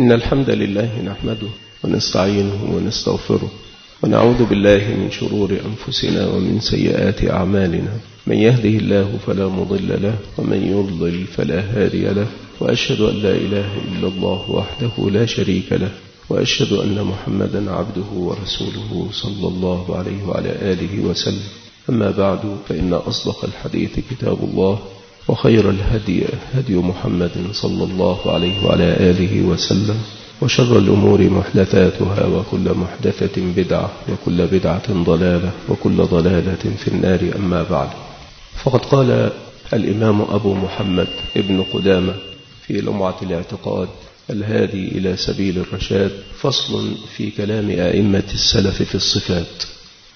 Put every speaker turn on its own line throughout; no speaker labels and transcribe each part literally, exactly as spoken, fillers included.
إن الحمد لله نحمده ونستعينه ونستغفره ونعوذ بالله من شرور أنفسنا ومن سيئات أعمالنا. من يهده الله فلا مضل له ومن يضلل فلا هادي له، وأشهد أن لا إله إلا الله وحده لا شريك له، وأشهد أن محمدا عبده ورسوله صلى الله عليه وعلى آله وسلم. أما بعد، فإن أصدق الحديث كتاب الله، وخير الهدي هدي محمد صلى الله عليه وعلى آله وسلم، وشر الأمور محدثاتها، وكل محدثة بدعة، وكل بدعة ضلالة، وكل ضلالة في النار. أما بعد، فقد قال الإمام أبو محمد ابن قدامة في لمعة الاعتقاد الهادي إلى سبيل الرشاد: فصل في كلام أئمة السلف في الصفات.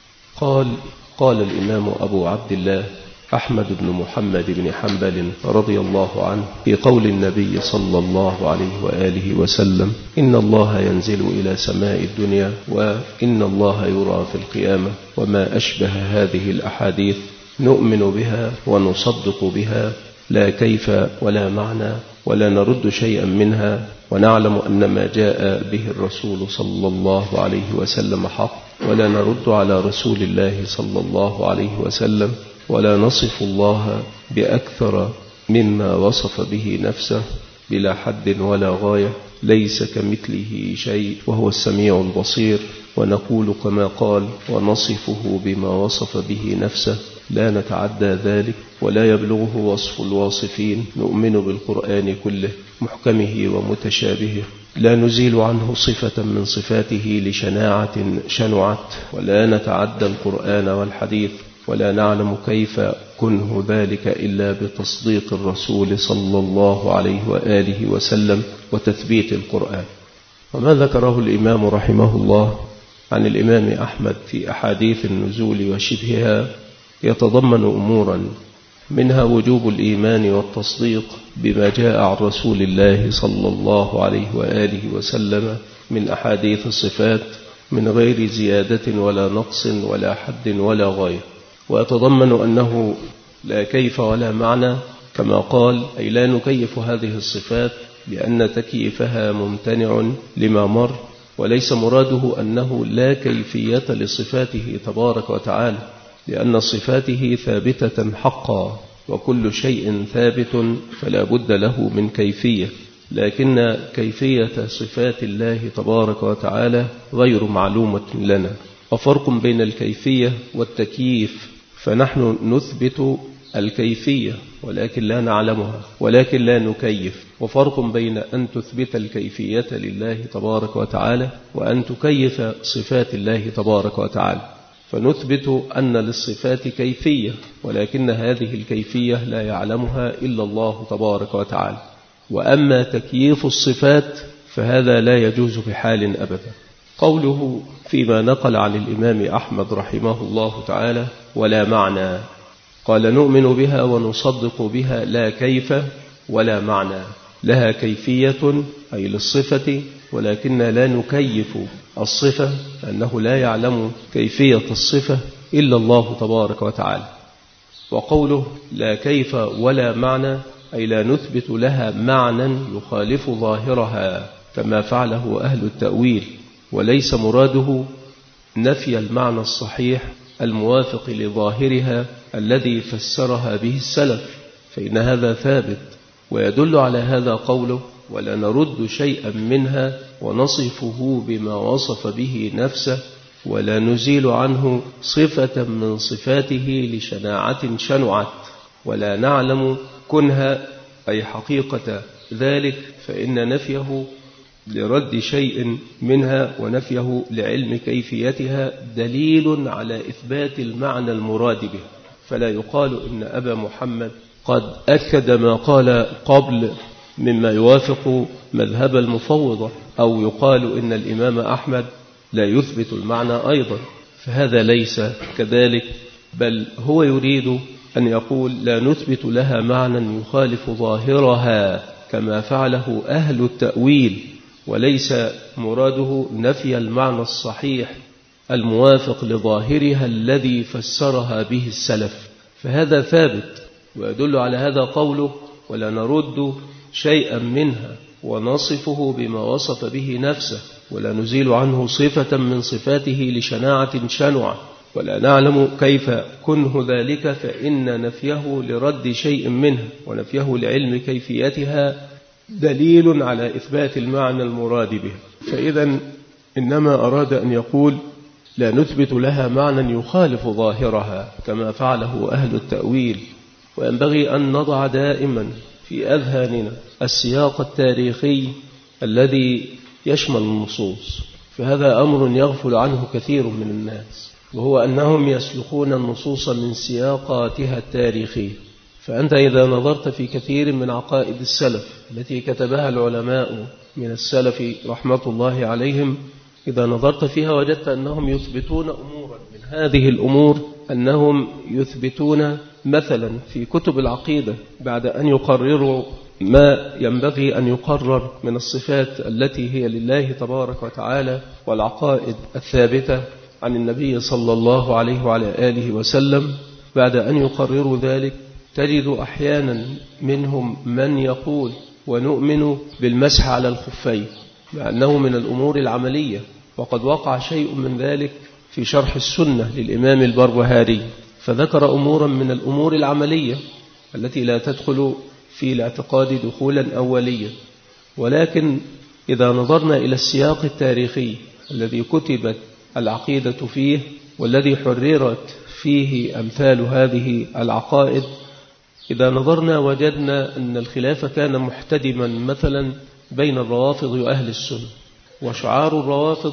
قال قال الإمام أبو عبد الله أحمد بن محمد بن حنبل رضي الله عنه في قول النبي صلى الله عليه وآله وسلم: إن الله ينزل إلى سماء الدنيا، وإن الله يرى في القيامة، وما أشبه هذه الأحاديث نؤمن بها ونصدق بها، لا كيف ولا معنى، ولا نرد شيئا منها، ونعلم أن ما جاء به الرسول صلى الله عليه وسلم حق، ولا نرد على رسول الله صلى الله عليه وسلم، ولا نصف الله بأكثر مما وصف به نفسه بلا حد ولا غاية، ليس كمثله شيء وهو السميع البصير. ونقول كما قال: ونصفه بما وصف به نفسه، لا نتعدى ذلك ولا يبلغه وصف الواصفين. نؤمن بالقرآن كله، محكمه ومتشابهه، لا نزيل عنه صفة من صفاته لشناعة شنعت، ولا نتعدى القرآن والحديث، ولا نعلم كيف كنه ذلك إلا بتصديق الرسول صلى الله عليه وآله وسلم وتثبيت القرآن. وما ذكره الإمام رحمه الله عن الإمام أحمد في أحاديث النزول وشبهها يتضمن أمورا، منها وجوب الإيمان والتصديق بما جاء عن رسول الله صلى الله عليه وآله وسلم من أحاديث الصفات من غير زيادة ولا نقص ولا حد ولا غاية. ويتضمن أنه لا كيف ولا معنى، كما قال: أي لا نكيف هذه الصفات لأن تكييفها ممتنع لما مر، وليس مراده أنه لا كيفية لصفاته تبارك وتعالى، لأن صفاته ثابتة حقا، وكل شيء ثابت فلا بد له من كيفية، لكن كيفية صفات الله تبارك وتعالى غير معلومة لنا. وفرق بين الكيفية والتكييف، فنحن نثبت الكيفية ولكن لا نعلمها، ولكن لا نكيف. وفرق بين أن تثبت الكيفية لله تبارك وتعالى وأن تكيف صفات الله تبارك وتعالى. فنثبت أن للصفات كيفية، ولكن هذه الكيفية لا يعلمها إلا الله تبارك وتعالى. وأما تكييف الصفات فهذا لا يجوز بحال أبدا. قوله فيما نقل عن الإمام أحمد رحمه الله تعالى: ولا معنى، قال: نؤمن بها ونصدق بها، لا كيف ولا معنى. لها كيفية أي للصفة، ولكن لا نكيف الصفة، أنه لا يعلم كيفية الصفة إلا الله تبارك وتعالى. وقوله لا كيف ولا معنى، أي لا نثبت لها معنى يخالف ظاهرها كما فعله أهل التأويل، وليس مراده نفي المعنى الصحيح الموافق لظاهرها الذي فسرها به السلف، فإن هذا ثابت. ويدل على هذا قوله: ولا نرد شيئا منها ونصفه بما وصف به نفسه، ولا نزيل عنه صفة من صفاته لشناعة شنعت، ولا نعلم كنها أي حقيقة ذلك، فإن نفيه لرد شيء منها ونفيه لعلم كيفيتها دليل على إثبات المعنى المراد به. فلا يقال إن أبا محمد قد أكد ما قال قبل مما يوافق مذهب المفوضة، أو يقال إن الإمام أحمد لا يثبت المعنى أيضا، فهذا ليس كذلك، بل هو يريد أن يقول: لا نثبت لها معنى يخالف ظاهرها كما فعله أهل التأويل، وليس مراده نفي المعنى الصحيح الموافق لظاهرها الذي فسرها به السلف، فهذا ثابت. ويدل على هذا قوله: ولا نرد شيئا منها ونصفه بما وصف به نفسه، ولا نزيل عنه صفة من صفاته لشناعة شنعة، ولا نعلم كيف كنه ذلك، فإن نفيه لرد شيء منه ونفيه لعلم كيفيتها دليل على إثبات المعنى المراد به. فإذا إنما أراد أن يقول لا نثبت لها معنى يخالف ظاهرها كما فعله أهل التأويل. وينبغي أن نضع دائما في أذهاننا السياق التاريخي الذي يشمل النصوص، فهذا أمر يغفل عنه كثير من الناس، وهو أنهم يسلخون النصوص من سياقاتها التاريخية. فأنت إذا نظرت في كثير من عقائد السلف التي كتبها العلماء من السلف رحمة الله عليهم، إذا نظرت فيها وجدت أنهم يثبتون أمورا من هذه الأمور، أنهم يثبتون مثلا في كتب العقيدة بعد أن يقرروا ما ينبغي أن يقرر من الصفات التي هي لله تبارك وتعالى والعقائد الثابتة عن النبي صلى الله عليه وعلى آله وسلم، بعد أن يقرروا ذلك تجد أحيانا منهم من يقول ونؤمن بالمسح على الخفين، مع أنه من الأمور العملية، وقد وقع شيء من ذلك في شرح السنة للإمام البربهاري، فذكر أمورا من الأمور العملية التي لا تدخل في الاعتقاد دخولا أوليا. ولكن إذا نظرنا إلى السياق التاريخي الذي كتبت العقيدة فيه والذي حررت فيه أمثال هذه العقائد، إذا نظرنا وجدنا أن الخلاف كان محتدما مثلا بين الروافض وأهل السنة، وشعار الروافض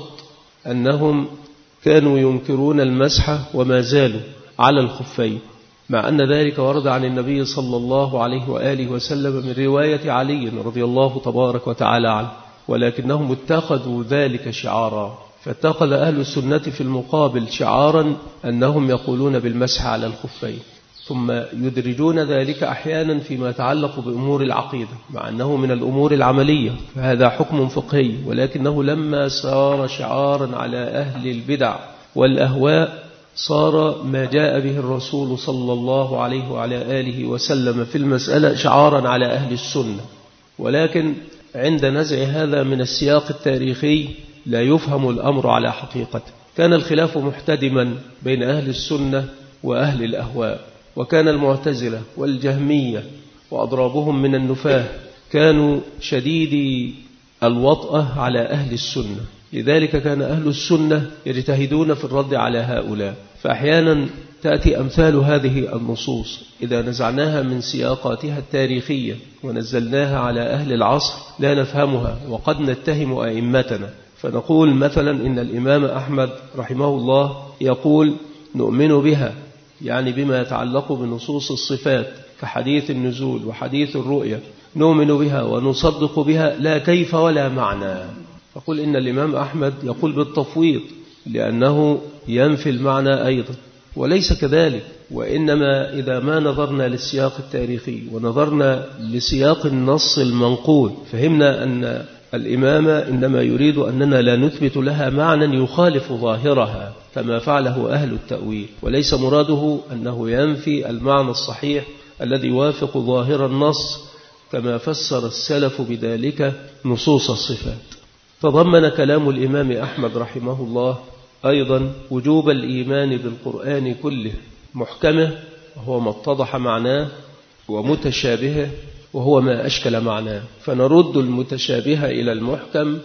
أنهم كانوا ينكرون المسح وما زالوا على الخفين، مع أن ذلك ورد عن النبي صلى الله عليه وآله وسلم من رواية علي رضي الله تبارك وتعالى عنه، ولكنهم اتخذوا ذلك شعارا. فاتخذ أهل السنة في المقابل شعارا أنهم يقولون بالمسح على الخفين، ثم يدرجون ذلك أحيانا فيما يتعلق بأمور العقيدة، مع أنه من الأمور العملية، فهذا حكم فقهي، ولكنه لما صار شعارا على أهل البدع والأهواء صار ما جاء به الرسول صلى الله عليه وعلى آله وسلم في المسألة شعارا على أهل السنة. ولكن عند نزع هذا من السياق التاريخي لا يفهم الأمر على حقيقته. كان الخلاف محتدما بين أهل السنة وأهل الأهواء، وكان المعتزلة والجهمية وأضرابهم من النفاة كانوا شديدي الوطأة على أهل السنة، لذلك كان أهل السنة يجتهدون في الرد على هؤلاء. فأحيانا تأتي أمثال هذه النصوص إذا نزعناها من سياقاتها التاريخية ونزلناها على أهل العصر لا نفهمها، وقد نتهم أئمتنا، فنقول مثلا إن الإمام أحمد رحمه الله يقول نؤمن بها، يعني بما يتعلق بنصوص الصفات كحديث النزول وحديث الرؤية، نؤمن بها ونصدق بها لا كيف ولا معنى. فقل إن الإمام أحمد يقول بالتفويض لأنه ينفي المعنى أيضا، وليس كذلك. وإنما إذا ما نظرنا للسياق التاريخي ونظرنا لسياق النص المنقول فهمنا أن الإمام إنما يريد أننا لا نثبت لها معنى يخالف ظاهرها كما فعله أهل التأويل، وليس مراده أنه ينفي المعنى الصحيح الذي يوافق ظاهر النص كما فسر السلف بذلك نصوص الصفات. تضمن كلام الإمام أحمد رحمه الله أيضا وجوب الإيمان بالقرآن كله، محكمه وهو ما اتضح معناه، ومتشابهه وهو ما أشكل معناه، فنرد المتشابه إلى المحكم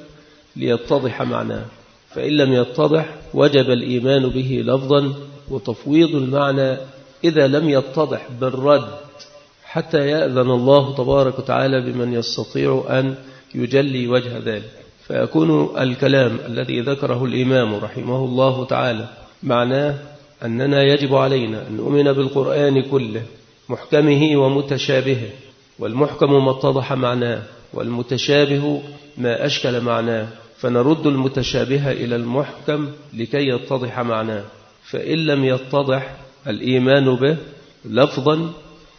ليتضح معناه، فإن لم يتضح وجب الإيمان به لفظا، وتفويض المعنى إذا لم يتضح بالرد حتى يأذن الله تبارك وتعالى بمن يستطيع أن يجلي وجه ذلك، فيكون الكلام الذي ذكره الإمام رحمه الله تعالى معناه أننا يجب علينا أن نؤمن بالقرآن كله محكمه ومتشابهه، والمحكم ما اتضح معناه والمتشابه ما أشكل معناه، فنرد المتشابه إلى المحكم لكي يتضح معناه، فإن لم يتضح الإيمان به لفظا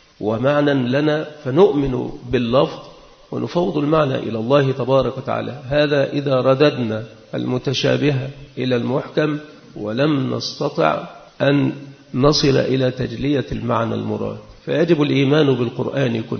ومعنى لنا فنؤمن باللفظ ونفوض المعنى إلى الله تبارك وتعالى. هذا إذا رددنا المتشابه إلى المحكم ولم نستطع أن نصل إلى تجلية المعنى المراد، فيجب الإيمان بالقرآن كله.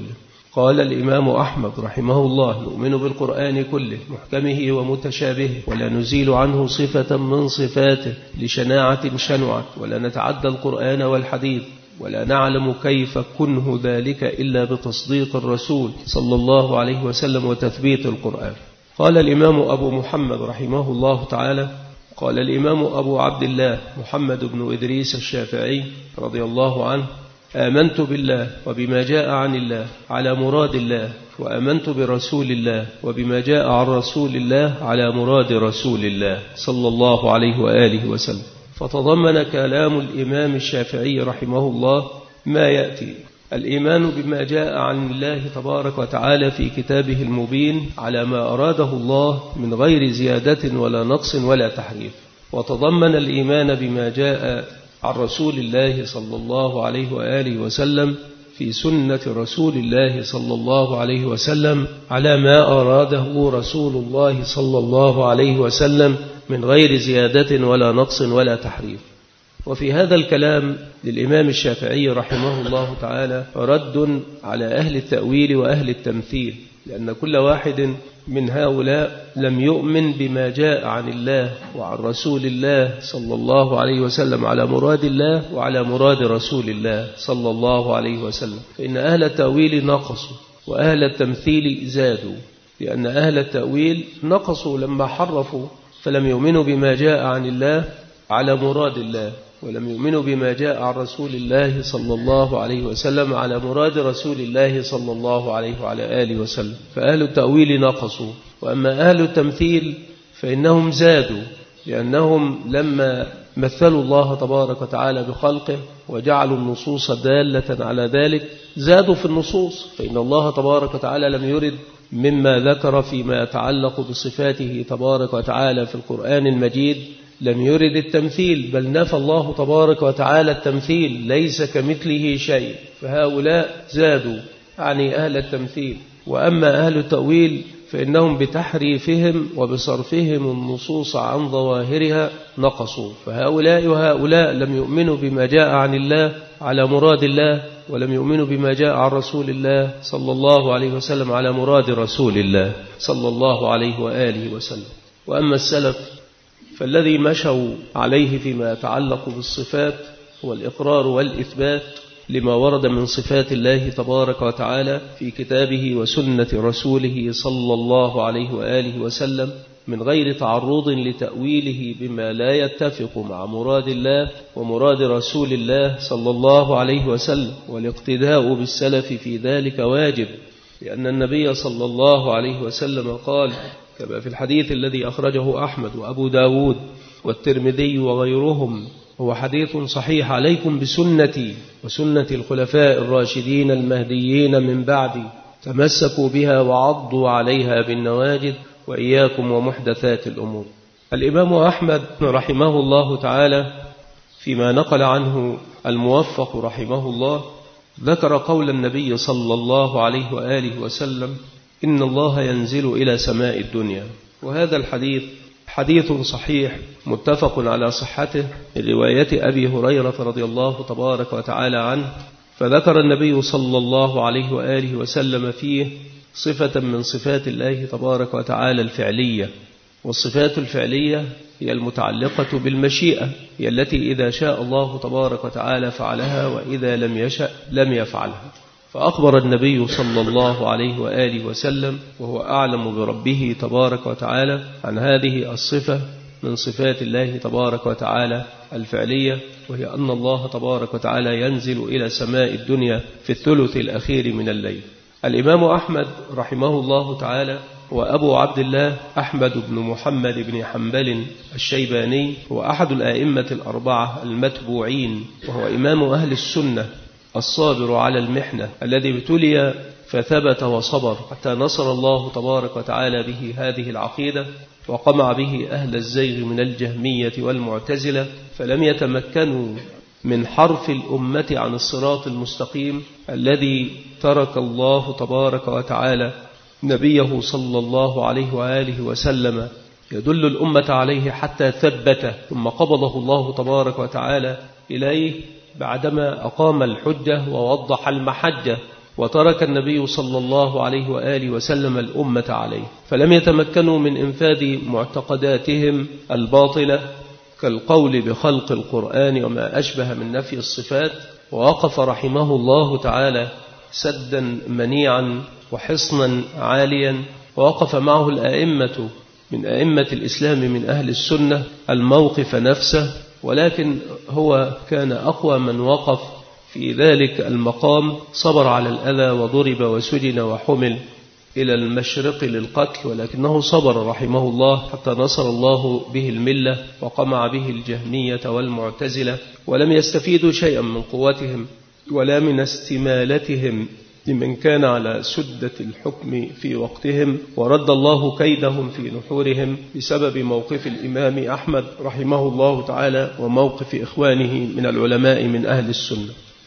قال الإمام أحمد رحمه الله: نؤمن بالقرآن كله محكمه ومتشابهه، ولا نزيل عنه صفة من صفاته لشناعة شنعت، ولا نتعدى القرآن والحديث، ولا نعلم كيف كنه ذلك إلا بتصديق الرسول صلى الله عليه وسلم وتثبيت القرآن. قال الإمام أبو محمد رحمه الله تعالى: قال الإمام أبو عبد الله محمد بن إدريس الشافعي رضي الله عنه: آمنت بالله وبما جاء عن الله على مراد الله، وآمنت برسول الله وبما جاء عن رسول الله على مراد رسول الله صلى الله عليه وآله وسلم. فتضمن كلام الإمام الشافعي رحمه الله ما يأتي: الإيمان بما جاء عن الله تبارك وتعالى في كتابه المبين على ما أراده الله من غير زيادة ولا نقص ولا تحريف. وتضمن الإيمان بما جاء عن رسول الله صلى الله عليه وآله وسلم في سنة رسول الله صلى الله عليه وسلم على ما أراده رسول الله صلى الله عليه وسلم من غير زيادة ولا نقص ولا تحريف. وفي هذا الكلام للإمام الشافعي رحمه الله تعالى رد على أهل التأويل وأهل التمثيل، لأن كل واحد من هؤلاء لم يؤمن بما جاء عن الله وعن رسول الله صلى الله عليه وسلم على مراد الله وعلى مراد رسول الله صلى الله عليه وسلم. فإن أهل التأويل نقصوا وأهل التمثيل زادوا، لأن أهل التأويل نقصوا لما حرفوا، فلم يؤمنوا بما جاء عن الله على مراد الله، ولم يؤمنوا بما جاء عن رسول الله صلى الله عليه وسلم على مراد رسول الله صلى الله عليه وعلى آله وسلم. فأهل التأويل نقصوا. وأما أهل التمثيل فإنهم زادوا، لأنهم لما مثلوا الله تبارك وتعالى بخلقه وجعلوا النصوص دالة على ذلك زادوا في النصوص. فإن الله تبارك وتعالى لم يرد مما ذكر فيما يتعلق بصفاته تبارك وتعالى في القرآن المجيد، لم يرد التمثيل، بل نفى الله تبارك وتعالى التمثيل، ليس كمثله شيء. فهؤلاء زادوا يعني أهل التمثيل. وأما أهل التأويل فإنهم بتحريفهم وبصرفهم النصوص عن ظواهرها نقصوا. فهؤلاء وهؤلاء لم يؤمنوا بما جاء عن الله على مراد الله، ولم يؤمنوا بما جاء عن رسول الله صلى الله عليه وسلم على مراد رسول الله صلى الله عليه وآله وسلم. وأما السلف فالذي مشوا عليه فيما يتعلق بالصفات هو الإقرار والإثبات لما ورد من صفات الله تبارك وتعالى في كتابه وسنة رسوله صلى الله عليه وآله وسلم، من غير تعرض لتأويله بما لا يتفق مع مراد الله ومراد رسول الله صلى الله عليه وسلم. والاقتداء بالسلف في ذلك واجب، لأن النبي صلى الله عليه وسلم قال كما في الحديث الذي أخرجه أحمد وأبو داود والترمذي وغيرهم، هو حديث صحيح: عليكم بسنتي وسنة الخلفاء الراشدين المهديين من بعدي، تمسكوا بها وعضوا عليها بالنواجذ، وإياكم ومحدثات الأمور. الإمام أحمد رحمه الله تعالى فيما نقل عنه الموفق رحمه الله ذكر قول النبي صلى الله عليه وآله وسلم: إن الله ينزل إلى سماء الدنيا. وهذا الحديث حديث صحيح متفق على صحته من رواية أبي هريرة رضي الله تبارك وتعالى عنه. فذكر النبي صلى الله عليه وآله وسلم فيه صفة من صفات الله تبارك وتعالى الفعلية. والصفات الفعلية هي المتعلقة بالمشيئة، هي التي إذا شاء الله تبارك وتعالى فعلها، وإذا لم يشأ لم يفعلها. فأخبر النبي صلى الله عليه وآله وسلم وهو أعلم بربه تبارك وتعالى عن هذه الصفة من صفات الله تبارك وتعالى الفعلية، وهي أن الله تبارك وتعالى ينزل إلى سماء الدنيا في الثلث الأخير من الليل. الإمام أحمد رحمه الله تعالى وأبو عبد الله أحمد بن محمد بن حنبل الشيباني هو أحد الآئمة الأربعة المتبوعين، وهو إمام أهل السنة الصابر على المحنة الذي ابتلي فثبت وصبر حتى نصر الله تبارك وتعالى به هذه العقيدة، وقمع به أهل الزيغ من الجهمية والمعتزلة، فلم يتمكنوا من حرف الأمة عن الصراط المستقيم الذي ترك الله تبارك وتعالى نبيه صلى الله عليه وآله وسلم يدل الأمة عليه حتى ثبته، ثم قبضه الله تبارك وتعالى إليه بعدما أقام الحجة ووضح المحجة. وترك النبي صلى الله عليه وآله وسلم الأمة عليه، فلم يتمكنوا من إنفاذ معتقداتهم الباطلة كالقول بخلق القرآن وما أشبه من نفي الصفات، ووقف رحمه الله تعالى سدا منيعا وحصنا عاليا، ووقف معه الآئمة من أئمة الإسلام من أهل السنة الموقف نفسه، ولكن هو كان أقوى من وقف في ذلك المقام، صبر على الأذى وضرب وسجن وحمل إلى المشرق للقتل، ولكنه صبر رحمه الله حتى نصر الله به الملة وقمع به الجهمية والمعتزلة، ولم يستفيدوا شيئا من قوتهم ولا من استمالتهم لمن كان على سدة الحكم في وقتهم، ورد الله كيدهم في نحورهم بسبب موقف الإمام أحمد رحمه الله تعالى وموقف إخوانه من العلماء من أهل السنة.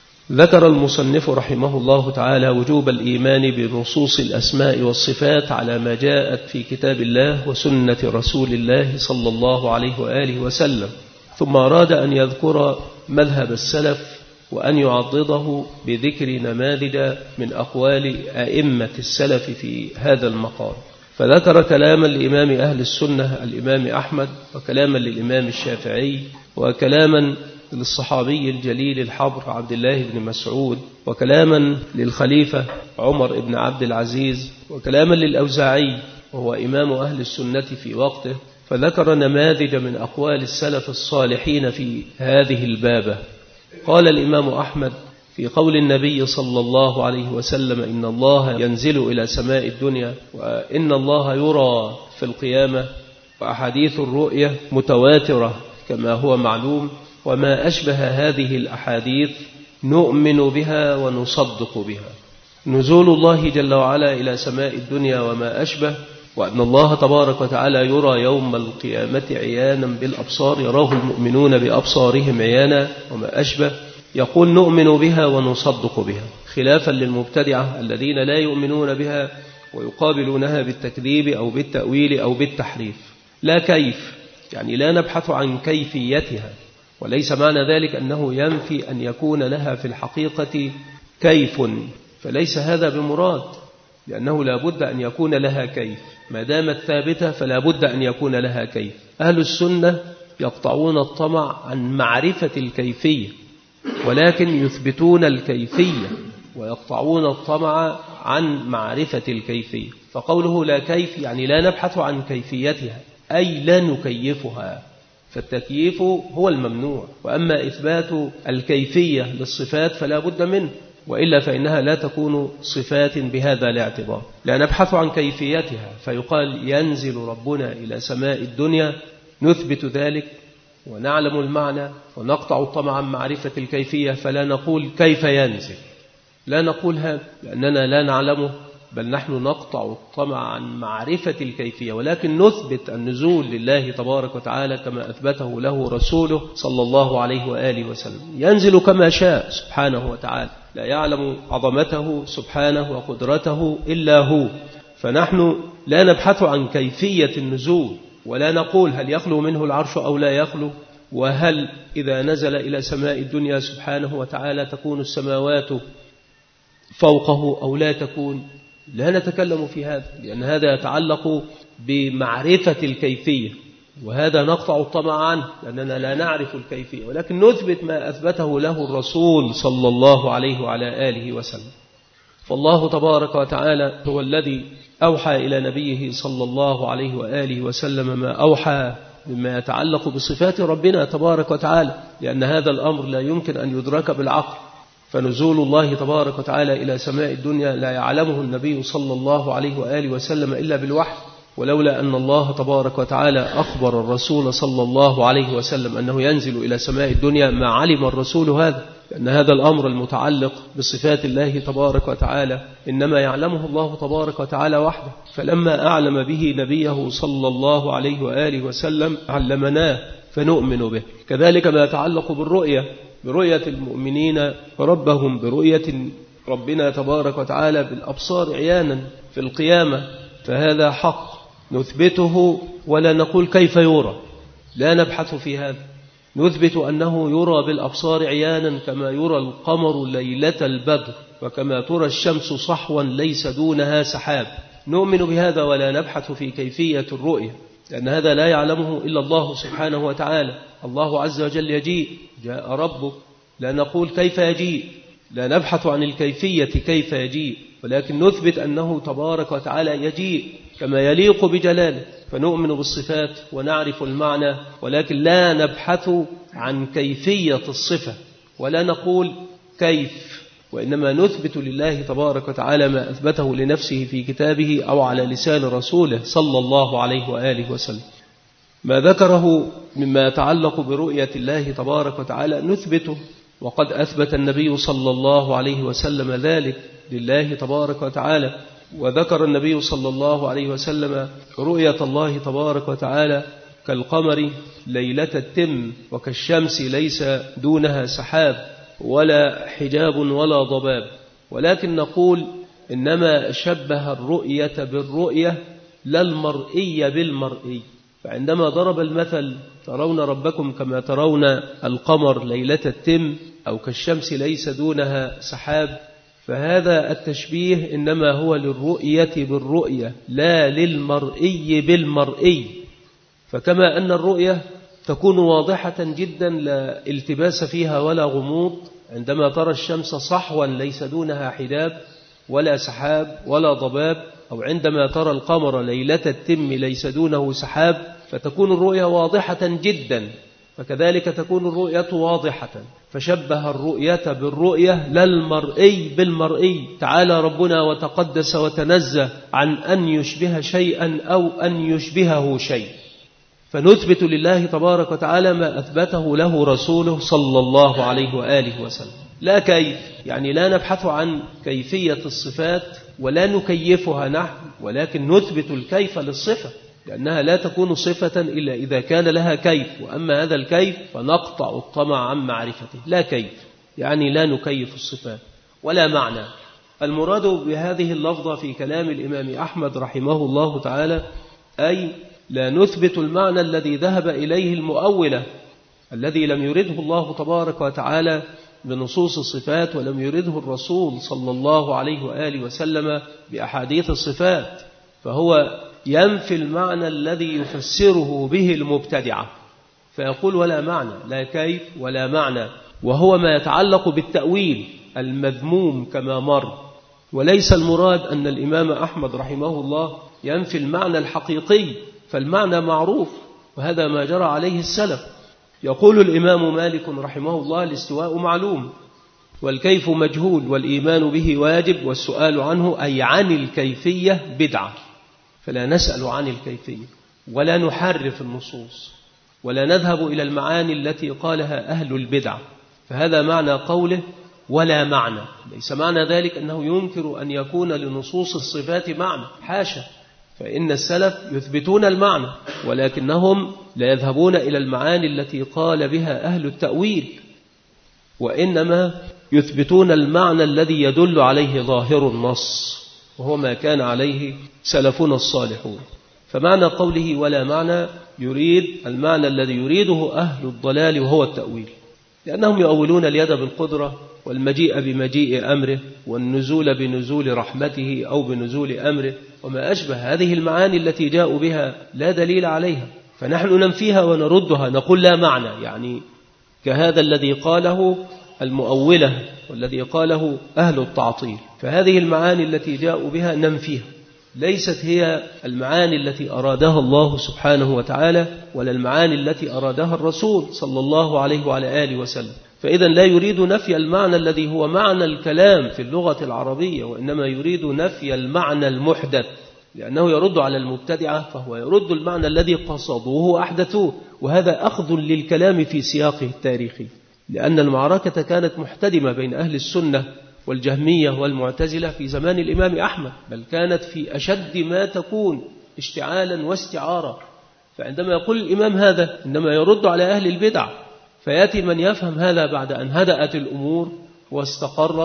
ذكر المصنف رحمه الله تعالى وجوب الإيمان بنصوص الأسماء والصفات على ما جاءت في كتاب الله وسنة رسول الله صلى الله عليه وآله وسلم، ثم أراد أن يذكر مذهب السلف وأن يعضده بذكر نماذج من أقوال أئمة السلف في هذا المقام، فذكر كلاما لإمام أهل السنة الإمام أحمد، وكلاما للإمام الشافعي، وكلاما للصحابي الجليل الحبر عبد الله بن مسعود، وكلاما للخليفة عمر بن عبد العزيز، وكلاما للأوزاعي وهو إمام أهل السنة في وقته، فذكر نماذج من أقوال السلف الصالحين في هذه البابة. قال الإمام أحمد في قول النبي صلى الله عليه وسلم: إن الله ينزل إلى سماء الدنيا وإن الله يرى في القيامة، وأحاديث الرؤية متواترة كما هو معلوم، وما أشبه هذه الأحاديث نؤمن بها ونصدق بها. نزول الله جل وعلا إلى سماء الدنيا وما أشبه، وأن الله تبارك وتعالى يرى يوم القيامة عيانا بالأبصار، يراه المؤمنون بأبصارهم عيانا وما أشبه، يقول نؤمن بها ونصدق بها، خلافا للمبتدعة الذين لا يؤمنون بها ويقابلونها بالتكذيب أو بالتأويل أو بالتحريف. لا كيف، يعني لا نبحث عن كيفيتها، وليس معنى ذلك أنه ينفي أن يكون لها في الحقيقة كيف، فليس هذا بمراد، لأنه لا بد أن يكون لها كيف، ما دامت ثابتة فلا بد أن يكون لها كيف. أهل السنة يقطعون الطمع عن معرفة الكيفية، ولكن يثبتون الكيفية ويقطعون الطمع عن معرفة الكيفية. فقوله لا كيف يعني لا نبحث عن كيفيتها، أي لا نكيفها، فالتكييف هو الممنوع، وأما إثبات الكيفية للصفات فلا بد منه، وإلا فإنها لا تكون صفات بهذا الاعتبار. لا نبحث عن كيفيتها، فيقال ينزل ربنا إلى سماء الدنيا، نثبت ذلك ونعلم المعنى ونقطع الطمع عن معرفة الكيفية، فلا نقول كيف ينزل، لا نقول هذا لأننا لا نعلمه، بل نحن نقطع الطمع عن معرفة الكيفية، ولكن نثبت النزول لله تبارك وتعالى كما أثبته له رسوله صلى الله عليه وآله وسلم. ينزل كما شاء سبحانه وتعالى، لا يعلم عظمته سبحانه وقدرته إلا هو، فنحن لا نبحث عن كيفية النزول، ولا نقول هل يخلو منه العرش أو لا يخلو، وهل إذا نزل إلى سماء الدنيا سبحانه وتعالى تكون السماوات فوقه أو لا تكون. لا نتكلم في هذا، لأن هذا يتعلق بمعرفة الكيفية، وهذا نقطع الطمع عنه لأننا لا نعرف الكيفية، ولكن نثبت ما أثبته له الرسول صلى الله عليه وعلى آله وسلم. فالله تبارك وتعالى هو الذي أوحى إلى نبيه صلى الله عليه وآله وسلم ما أوحى مما يتعلق بصفات ربنا تبارك وتعالى، لأن هذا الأمر لا يمكن أن يدرك بالعقل. فنزول الله تبارك وتعالى إلى سماء الدنيا لا يعلمه النبي صلى الله عليه وآله وسلم إلا بالوحي، ولولا أن الله تبارك وتعالى أخبر الرسول صلى الله عليه وسلم أنه ينزل إلى سماء الدنيا ما علم الرسول هذا، لأن هذا الأمر المتعلق بصفات الله تبارك وتعالى إنما يعلمه الله تبارك وتعالى وحده، فلما أعلم به نبيه صلى الله عليه وآله وسلم علمناه فنؤمن به. كذلك ما يتعلق بالرؤية، برؤية المؤمنين ربهم، برؤية ربنا تبارك وتعالى بالأبصار عيانا في القيامة، فهذا حق نثبته ولا نقول كيف يرى، لا نبحث في هذا، نثبت أنه يرى بالأبصار عيانا كما يرى القمر ليلة البدر، وكما ترى الشمس صحوا ليس دونها سحاب. نؤمن بهذا ولا نبحث في كيفية الرؤية، لأن هذا لا يعلمه إلا الله سبحانه وتعالى. الله عز وجل يجيء، جاء ربك، لا نقول كيف يجيء، لا نبحث عن الكيفية كيف يجيء، ولكن نثبت أنه تبارك وتعالى يجيء كما يليق بجلاله. فنؤمن بالصفات ونعرف المعنى، ولكن لا نبحث عن كيفية الصفة ولا نقول كيف، وإنما نثبت لله تبارك وتعالى ما أثبته لنفسه في كتابه أو على لسان رسوله صلى الله عليه وآله وسلم. ما ذكره مما يتعلق برؤية الله تبارك وتعالى نثبته، وقد أثبت النبي صلى الله عليه وسلم ذلك لله تبارك وتعالى. وذكر النبي صلى الله عليه وسلم رؤية الله تبارك وتعالى كالقمر ليلة التم، وكالشمس ليس دونها سحاب ولا حجاب ولا ضباب. ولكن نقول إنما شبه الرؤية بالرؤية لا المرئي بالمرئي. فعندما ضرب المثل ترون ربكم كما ترون القمر ليلة التم أو كالشمس ليس دونها سحاب، فهذا التشبيه إنما هو للرؤية بالرؤية لا للمرئي بالمرئي. فكما أن الرؤية تكون واضحة جدا لا التباس فيها ولا غموض عندما ترى الشمس صحوا ليس دونها حجاب ولا سحاب ولا ضباب، أو عندما ترى القمر ليلة التم ليس دونه سحاب، فتكون الرؤية واضحة جدا، فكذلك تكون الرؤية واضحة. فشبه الرؤية بالرؤية لا المرئي بالمرئي. تعالى ربنا وتقدس وتنزه عن أن يشبه شيئا أو أن يشبهه شيء. فنثبت لله تبارك وتعالى ما أثبته له رسوله صلى الله عليه وآله وسلم، لا كيف، يعني لا نبحث عن كيفية الصفات ولا نكيفها نحن، ولكن نثبت الكيف للصفة، لأنها لا تكون صفة إلا إذا كان لها كيف، وأما هذا الكيف فنقطع الطمع عن معرفته. لا كيف يعني لا نكيف الصفات ولا معنى. المراد بهذه اللفظة في كلام الإمام أحمد رحمه الله تعالى أي لا نثبت المعنى الذي ذهب إليه المؤولة، الذي لم يرده الله تبارك وتعالى بنصوص الصفات، ولم يرده الرسول صلى الله عليه وآله وسلم بأحاديث الصفات، فهو ينفي المعنى الذي يفسره به المبتدعة، فيقول ولا معنى، لا كيف ولا معنى، وهو ما يتعلق بالتأويل المذموم كما مر. وليس المراد أن الإمام أحمد رحمه الله ينفي المعنى الحقيقي، فالمعنى معروف، وهذا ما جرى عليه السلف. يقول الإمام مالك رحمه الله الاستواء معلوم والكيف مجهول والإيمان به واجب والسؤال عنه أي عن الكيفية بدعة. فلا نسأل عن الكيفية ولا نحرف النصوص ولا نذهب إلى المعاني التي قالها أهل البدع، فهذا معنى قوله ولا معنى. ليس معنى ذلك أنه ينكر أن يكون لنصوص الصفات معنى، حاشا، فإن السلف يثبتون المعنى، ولكنهم لا يذهبون إلى المعاني التي قال بها أهل التأويل، وإنما يثبتون المعنى الذي يدل عليه ظاهر النص، وهو ما كان عليه سلفنا الصالحون. فمعنى قوله ولا معنى يريد المعنى الذي يريده أهل الضلال وهو التأويل، لأنهم يؤولون اليد بالقدرة والمجيء بمجيء أمره والنزول بنزول رحمته أو بنزول أمره وما أشبه هذه المعاني التي جاءوا بها لا دليل عليها، فنحن ننفيها ونردها، نقول لا معنى، يعني كهذا الذي قاله المؤولة والذي قاله أهل التعطيل. فهذه المعاني التي جاءوا بها ننفيها، ليست هي المعاني التي أرادها الله سبحانه وتعالى ولا المعاني التي أرادها الرسول صلى الله عليه وعلى آله وسلم. فإذا لا يريد نفي المعنى الذي هو معنى الكلام في اللغة العربية، وإنما يريد نفي المعنى المحدث، لأنه يرد على المبتدعة، فهو يرد المعنى الذي قصدوه وأحدثوه، وهذا أخذ للكلام في سياقه التاريخي، لأن المعركة كانت محتدمة بين أهل السنة والجهمية والمعتزلة في زمان الإمام أحمد، بل كانت في أشد ما تكون اشتعالا واستعارة. فعندما يقول الإمام هذا إنما يرد على أهل البدع، فيأتي من يفهم هذا بعد أن هدأت الأمور واستقرت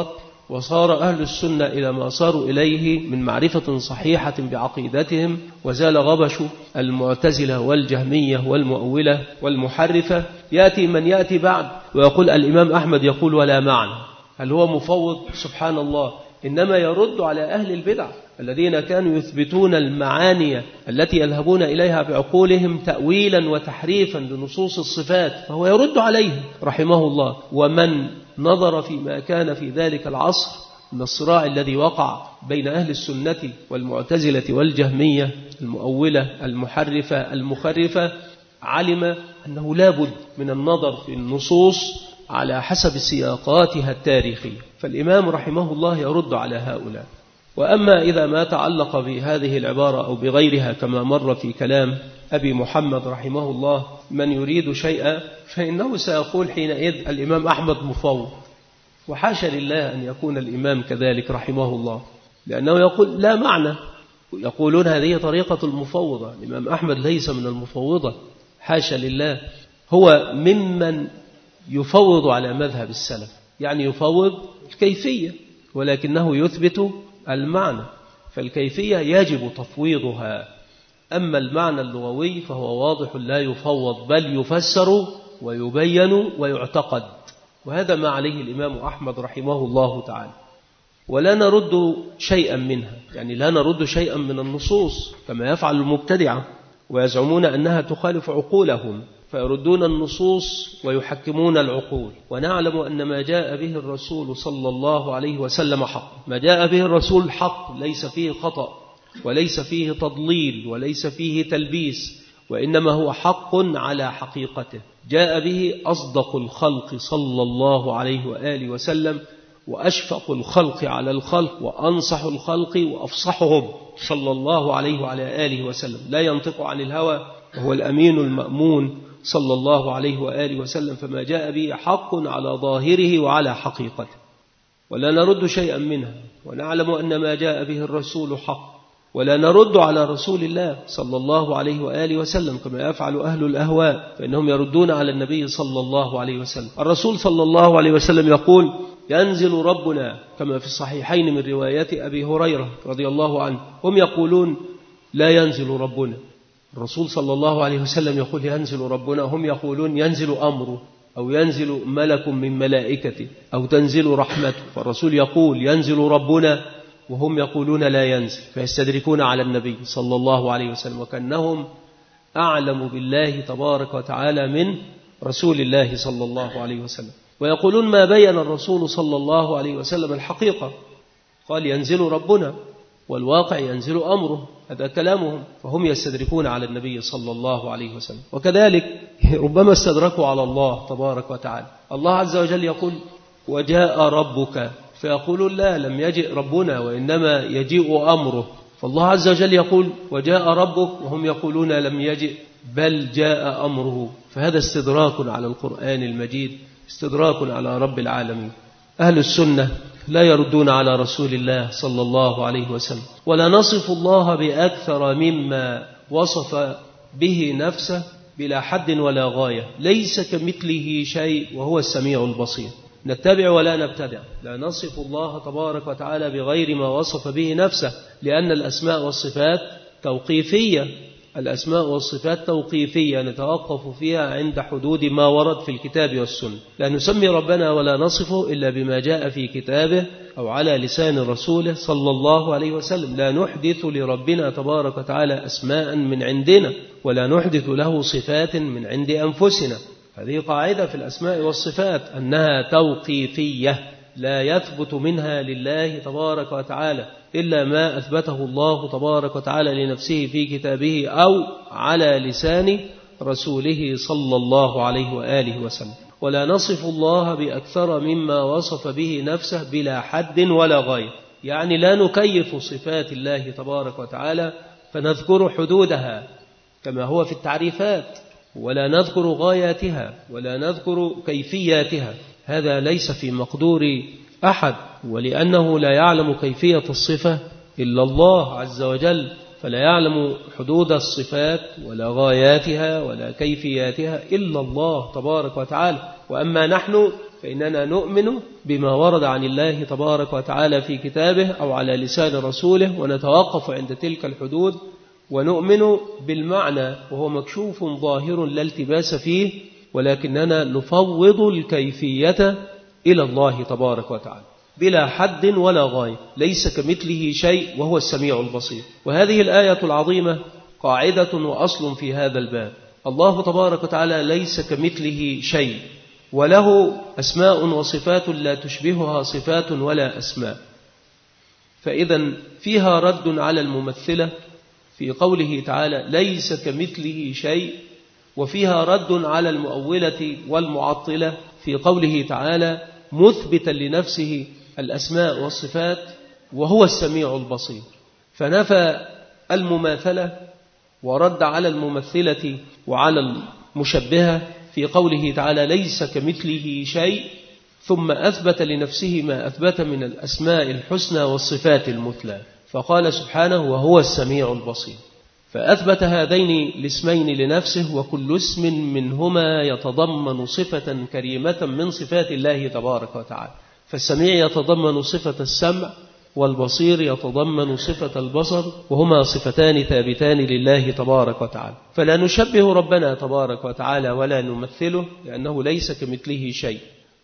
وصار أهل السنة إلى ما صاروا إليه من معرفة صحيحة بعقيدتهم، وزال غبش المعتزلة والجهمية والمؤولة والمحرفة. يأتي من يأتي بعد ويقول الإمام أحمد يقول ولا معنى. هل هو مفوض؟ سبحان الله. إنما يرد على أهل البدع الذين كانوا يثبتون المعاني التي يذهبون إليها بعقولهم تأويلا وتحريفا لنصوص الصفات، فهو يرد عليهم رحمه الله. ومن نظر فيما كان في ذلك العصر من الصراع الذي وقع بين أهل السنة والمعتزلة والجهمية المؤولة المحرفة المخرفة، علم أنه لا بد من النظر في النصوص على حسب سياقاتها التاريخية. فالإمام رحمه الله يرد على هؤلاء. وأما إذا ما تعلق بهذه العبارة أو بغيرها كما مر في كلام أبي محمد رحمه الله، من يريد شيئا فإنه سيقول حينئذ الإمام أحمد مفوض، وحاشا لله أن يكون الإمام كذلك رحمه الله، لأنه يقول لا معنى. يقولون هذه طريقة المفوضة، الإمام أحمد ليس من المفوضة، حاشا لله، هو ممن يفوض على مذهب السلف، يعني يفوض الكيفية ولكنه يثبت المعنى، فالكيفية يجب تفويضها. أما المعنى اللغوي فهو واضح لا يفوض، بل يفسر ويبين ويعتقد، وهذا ما عليه الإمام أحمد رحمه الله تعالى. ولا نرد شيئا منها، يعني لا نرد شيئا من النصوص كما يفعل المبتدعة ويزعمون أنها تخالف عقولهم، فيردون النصوص ويحكمون العقول. ونعلم أن ما جاء به الرسول صلى الله عليه وسلم حق، ما جاء به الرسول حق، ليس فيه خطأ وليس فيه تضليل وليس فيه تلبيس، وإنما هو حق على حقيقته. جاء به أصدق الخلق صلى الله عليه وآله وسلم، وأشفق الخلق على الخلق، وأنصح الخلق وأفصحهم صلى الله عليه وعلى آله وسلم، لا ينطق عن الهوى وهو الأمين المأمون صلى الله عليه وآله وسلم. فما جاء به حق على ظاهره وعلى حقيقته، ولا نرد شيئا منها. ونعلم أن ما جاء به الرسول حق، ولا نرد على رسول الله صلى الله عليه وآله وسلم كما يفعل أهل الأهواء، فإنهم يردون على النبي صلى الله عليه وسلم. الرسول صلى الله عليه وسلم يقول ينزل ربنا كما في الصحيحين من رواية أبي هريرة رضي الله عنه، هم يقولون لا ينزل ربنا. الرسول صلى الله عليه وسلم يقول ينزل ربنا، هم يقولون ينزل أمره أو ينزل ملك من ملائكته أو تنزل رحمته. فالرسول يقول ينزل ربنا وهم يقولون لا ينزل، فيستدركون على النبي صلى الله عليه وسلم، وكأنهم أعلم بالله تبارك وتعالى من رسول الله صلى الله عليه وسلم. ويقولون ما بين الرسول صلى الله عليه وسلم الحقيقة، قال ينزل ربنا والواقع ينزل أمره، هذا كلامهم، فهم يستدركون على النبي صلى الله عليه وسلم. وكذلك ربما استدركوا على الله تبارك وتعالى. الله عز وجل يقول وجاء ربك، فيقولون لا لم يجئ ربنا وإنما يجيء أمره. فالله عز وجل يقول وجاء ربك وهم يقولون لم يجئ بل جاء أمره. فهذا استدراك على القرآن المجيد، استدراك على رب العالمين. أهل السنة لا يردون على رسول الله صلى الله عليه وسلم، ولا نصف الله بأكثر مما وصف به نفسه بلا حد ولا غاية، ليس كمثله شيء وهو السميع البصير. نتبع ولا نبتدع، لا نصف الله تبارك وتعالى بغير ما وصف به نفسه، لأن الأسماء والصفات توقيفية، الأسماء والصفات توقيفية نتوقف فيها عند حدود ما ورد في الكتاب والسنة. لا نسمي ربنا ولا نصفه إلا بما جاء في كتابه أو على لسان رسوله صلى الله عليه وسلم. لا نحدث لربنا تبارك وتعالى أسماء من عندنا، ولا نحدث له صفات من عند أنفسنا. هذه قاعدة في الأسماء والصفات أنها توقيفية، لا يثبت منها لله تبارك وتعالى إلا ما أثبته الله تبارك وتعالى لنفسه في كتابه أو على لسان رسوله صلى الله عليه وآله وسلم. ولا نصف الله بأكثر مما وصف به نفسه بلا حد ولا غاية، يعني لا نكيف صفات الله تبارك وتعالى فنذكر حدودها كما هو في التعريفات، ولا نذكر غاياتها ولا نذكر كيفياتها، هذا ليس في مقدور أحد. ولأنه لا يعلم كيفية الصفة إلا الله عز وجل، فلا يعلم حدود الصفات ولا غاياتها ولا كيفياتها إلا الله تبارك وتعالى. وأما نحن فإننا نؤمن بما ورد عن الله تبارك وتعالى في كتابه أو على لسان رسوله، ونتوقف عند تلك الحدود، ونؤمن بالمعنى وهو مكشوف ظاهر لا التباس فيه، ولكننا نفوض الكيفية إلى الله تبارك وتعالى بلا حد ولا غاية، ليس كمثله شيء وهو السميع البصير. وهذه الآية العظيمة قاعدة وأصل في هذا الباب. الله تبارك وتعالى ليس كمثله شيء، وله أسماء وصفات لا تشبهها صفات ولا أسماء. فإذا فيها رد على الممثلة في قوله تعالى ليس كمثله شيء، وفيها رد على المؤولة والمعطلة في قوله تعالى مثبتا لنفسه الأسماء والصفات وهو السميع البصير، فنفى المماثلة ورد على الممثلة وعلى المشبهة في قوله تعالى ليس كمثله شيء، ثم أثبت لنفسه ما أثبت من الأسماء الحسنى والصفات المثلى، فقال سبحانه وهو السميع البصير، فأثبت هذين الاسمين لنفسه، وكل اسم منهما يتضمن صفة كريمة من صفات الله تبارك وتعالى. فالسميع يتضمن صفة السمع، والبصير يتضمن صفة البصر، وهما صفتان ثابتان لله تبارك وتعالى. فلا نشبه ربنا تبارك وتعالى ولا نمثله، لأنه ليس كمثله شيء.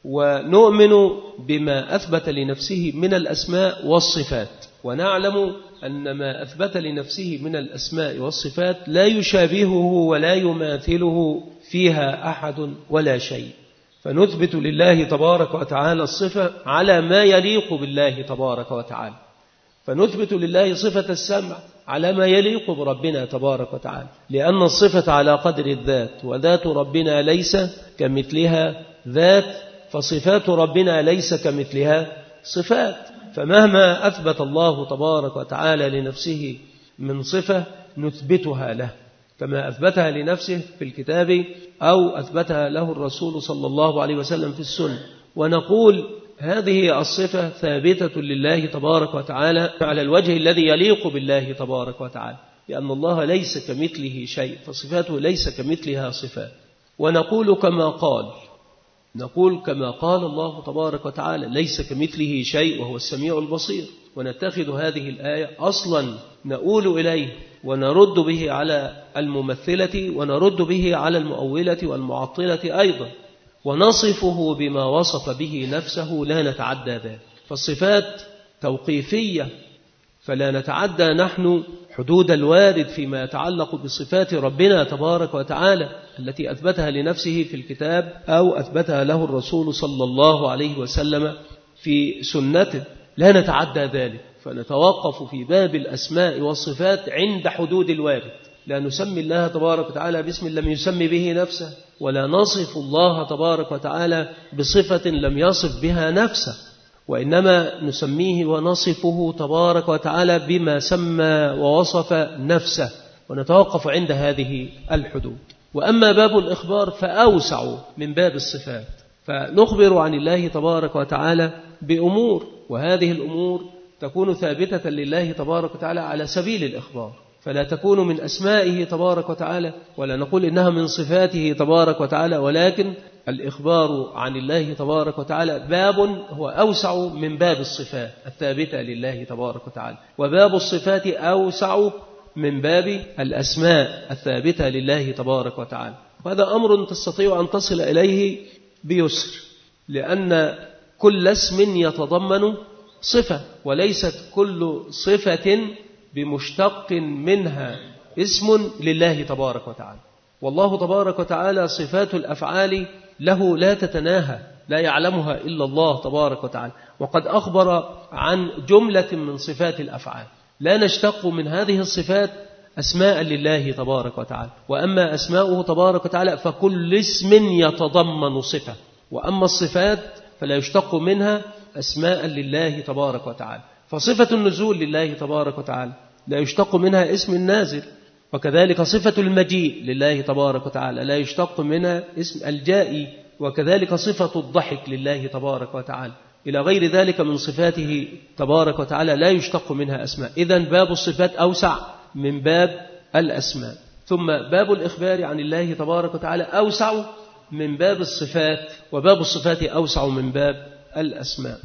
ونؤمن بما أثبت لنفسه من الأسماء والصفات، ونعلم أن ما أثبت لنفسه من الأسماء والصفات لا يشابهه ولا يماثله فيها أحد ولا شيء. فنثبت لله تبارك وتعالى الصفة على ما يليق بالله تبارك وتعالى، فنثبت لله صفة السمع على ما يليق بربنا تبارك وتعالى، لأن الصفة على قدر الذات، وذات ربنا ليس كمثلها ذات، فصفات ربنا ليس كمثلها صفات. فمهما أثبت الله تبارك وتعالى لنفسه من صفة نثبتها له، كما أثبتها لنفسه في الكتاب أو أثبتها له الرسول صلى الله عليه وسلم في السنة، ونقول هذه الصفة ثابتة لله تبارك وتعالى على الوجه الذي يليق بالله تبارك وتعالى، لأن الله ليس كمثله شيء، فصفاته ليس كمثلها صفات. ونقول كما قال نقول كما قال الله تبارك وتعالى ليس كمثله شيء وهو السميع البصير، ونتخذ هذه الآية أصلا نقول إليه ونرد به على الممثلة، ونرد به على المؤولة والمعطلة أيضا، ونصفه بما وصف به نفسه لا نتعدى ذلك. فالصفات توقيفية، فلا نتعدى نحن حدود الوارد فيما يتعلق بصفات ربنا تبارك وتعالى التي أثبتها لنفسه في الكتاب أو أثبتها له الرسول صلى الله عليه وسلم في سنته، لا نتعدى ذلك، فنتوقف في باب الأسماء والصفات عند حدود الوارد. لا نسمي الله تبارك وتعالى باسم لم يسمي به نفسه، ولا نصف الله تبارك وتعالى بصفة لم يصف بها نفسه، وإنما نسميه ونصفه تبارك وتعالى بما سمى ووصف نفسه، ونتوقف عند هذه الحدود. وأما باب الإخبار فأوسع من باب الصفات، فنخبر عن الله تبارك وتعالى بأمور، وهذه الأمور تكون ثابتة لله تبارك وتعالى على سبيل الإخبار، فلا تكون من أسمائه تبارك وتعالى، ولا نقول إنها من صفاته تبارك وتعالى، ولكن الإخبار عن الله تبارك وتعالى باب هو أوسع من باب الصفات الثابتة لله تبارك وتعالى، وباب الصفات أوسع من باب الأسماء الثابتة لله تبارك وتعالى. وهذا أمر تستطيع أن تصل إليه بيسر، لأن كل اسم يتضمن صفة، وليست كل صفة بمشتق منها اسم لله تبارك وتعالى. والله تبارك وتعالى صفات الأفعال له لا تتناهى، لا يعلمها إلا الله تبارك وتعالى، وقد أخبر عن جملة من صفات الأفعال، لا نشتق من هذه الصفات أسماء لله تبارك وتعالى. وأما أسماؤه تبارك وتعالى فكل اسم يتضمن صفة، وأما الصفات فلا يشتق منها أسماء لله تبارك وتعالى. فصفة النزول لله تبارك وتعالى لا يشتق منها اسم النازل، وكذلك صفة المجيء لله تبارك وتعالى لا يشتق منها اسم الجائي، وكذلك صفة الضحك لله تبارك وتعالى، إلى غير ذلك من صفاته تبارك وتعالى لا يشتق منها أسماء. إذن باب الصفات أوسع من باب الأسماء. ثم باب الإخبار عن الله تبارك وتعالى أوسع من باب الصفات، وباب الصفات أوسع من باب الأسماء.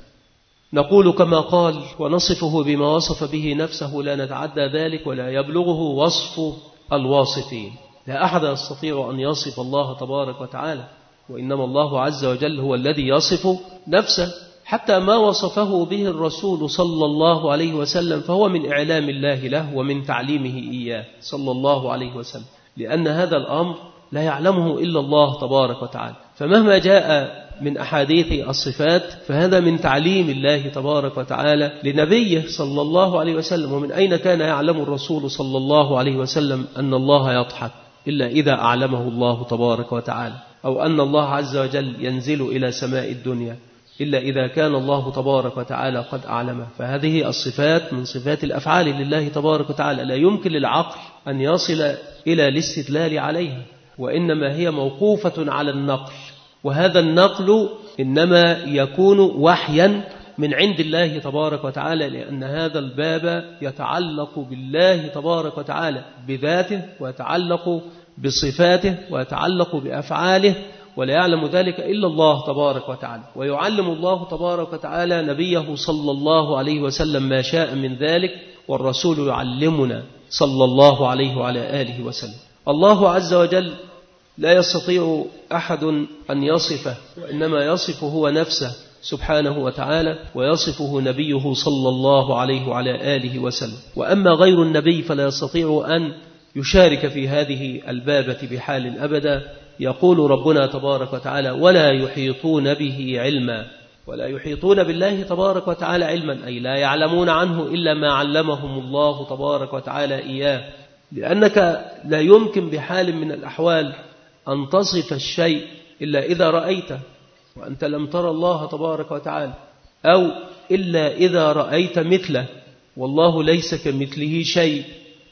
نقول كما قال: ونصفه بما وصف به نفسه لا نتعدى ذلك ولا يبلغه وصف الواصفين. لا أحد يستطيع أن يصف الله تبارك وتعالى، وإنما الله عز وجل هو الذي يصف نفسه. حتى ما وصفه به الرسول صلى الله عليه وسلم فهو من إعلام الله له ومن تعليمه إياه صلى الله عليه وسلم، لأن هذا الأمر لا يعلمه إلا الله تبارك وتعالى. فمهما جاء من أحاديث الصفات فهذا من تعليم الله تبارك وتعالى لنبيه صلى الله عليه وسلم. ومن أين كان يعلم الرسول صلى الله عليه وسلم أن الله يضحك إلا إذا أعلمه الله تبارك وتعالى، أو أن الله عز وجل ينزل إلى سماء الدنيا إلا إذا كان الله تبارك وتعالى قد أعلمه. فهذه الصفات من صفات الأفعال لله تبارك وتعالى، لا يمكن للعقل أن يصل إلى الاستدلال عليها، وإنما هي موقوفة على النقل، وهذا النقل إنما يكون وحيا من عند الله تبارك وتعالى، لأن هذا الباب يتعلق بالله تبارك وتعالى بذاته، ويتعلق بصفاته، ويتعلق بأفعاله، ولا يعلم ذلك إلا الله تبارك وتعالى. ويعلم الله تبارك وتعالى نبيه صلى الله عليه وسلم ما شاء من ذلك، والرسول يعلمنا صلى الله عليه وعلى آله وسلم. الله عز وجل لا يستطيع أحد أن يصفه، وإنما يصف هو نفسه سبحانه وتعالى، ويصفه نبيه صلى الله عليه وعلى آله وسلم. وأما غير النبي فلا يستطيع أن يشارك في هذه البابة بحال أبدا. يقول ربنا تبارك وتعالى: ولا يحيطون به علما. ولا يحيطون بالله تبارك وتعالى علما، أي لا يعلمون عنه إلا ما علمهم الله تبارك وتعالى إياه. لأنك لا يمكن بحال من الأحوال أن تصف الشيء إلا إذا رأيته، وأنت لم ترى الله تبارك وتعالى، أو إلا إذا رأيت مثله، والله ليس كمثله شيء،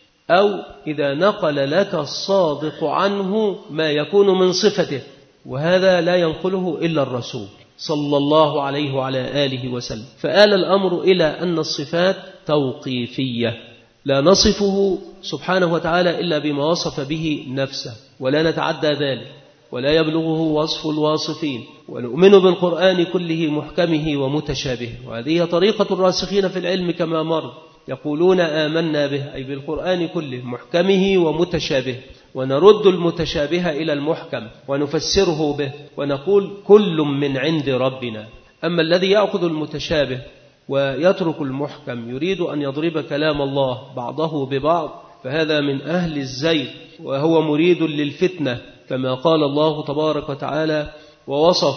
أو إذا نقل لك الصادق عنه ما يكون من صفته، وهذا لا ينقله إلا الرسول صلى الله عليه وعلى آله وسلم. فآل الأمر إلى أن الصفات توقيفية، لا نصفه سبحانه وتعالى إلا بما وصف به نفسه، ولا نتعدى ذلك، ولا يبلغه وصف الواصفين. ونؤمن بالقرآن كله محكمه ومتشابهه، وهذه طريقة الراسخين في العلم كما مر، يقولون آمنا به، أي بالقرآن كله محكمه ومتشابهه، ونرد المتشابه إلى المحكم ونفسره به، ونقول كل من عند ربنا. أما الذي يأخذ المتشابه ويترك المحكم يريد أن يضرب كلام الله بعضه ببعض، فهذا من أهل الزيغ، وهو مريد للفتنة كما قال الله تبارك وتعالى ووصف.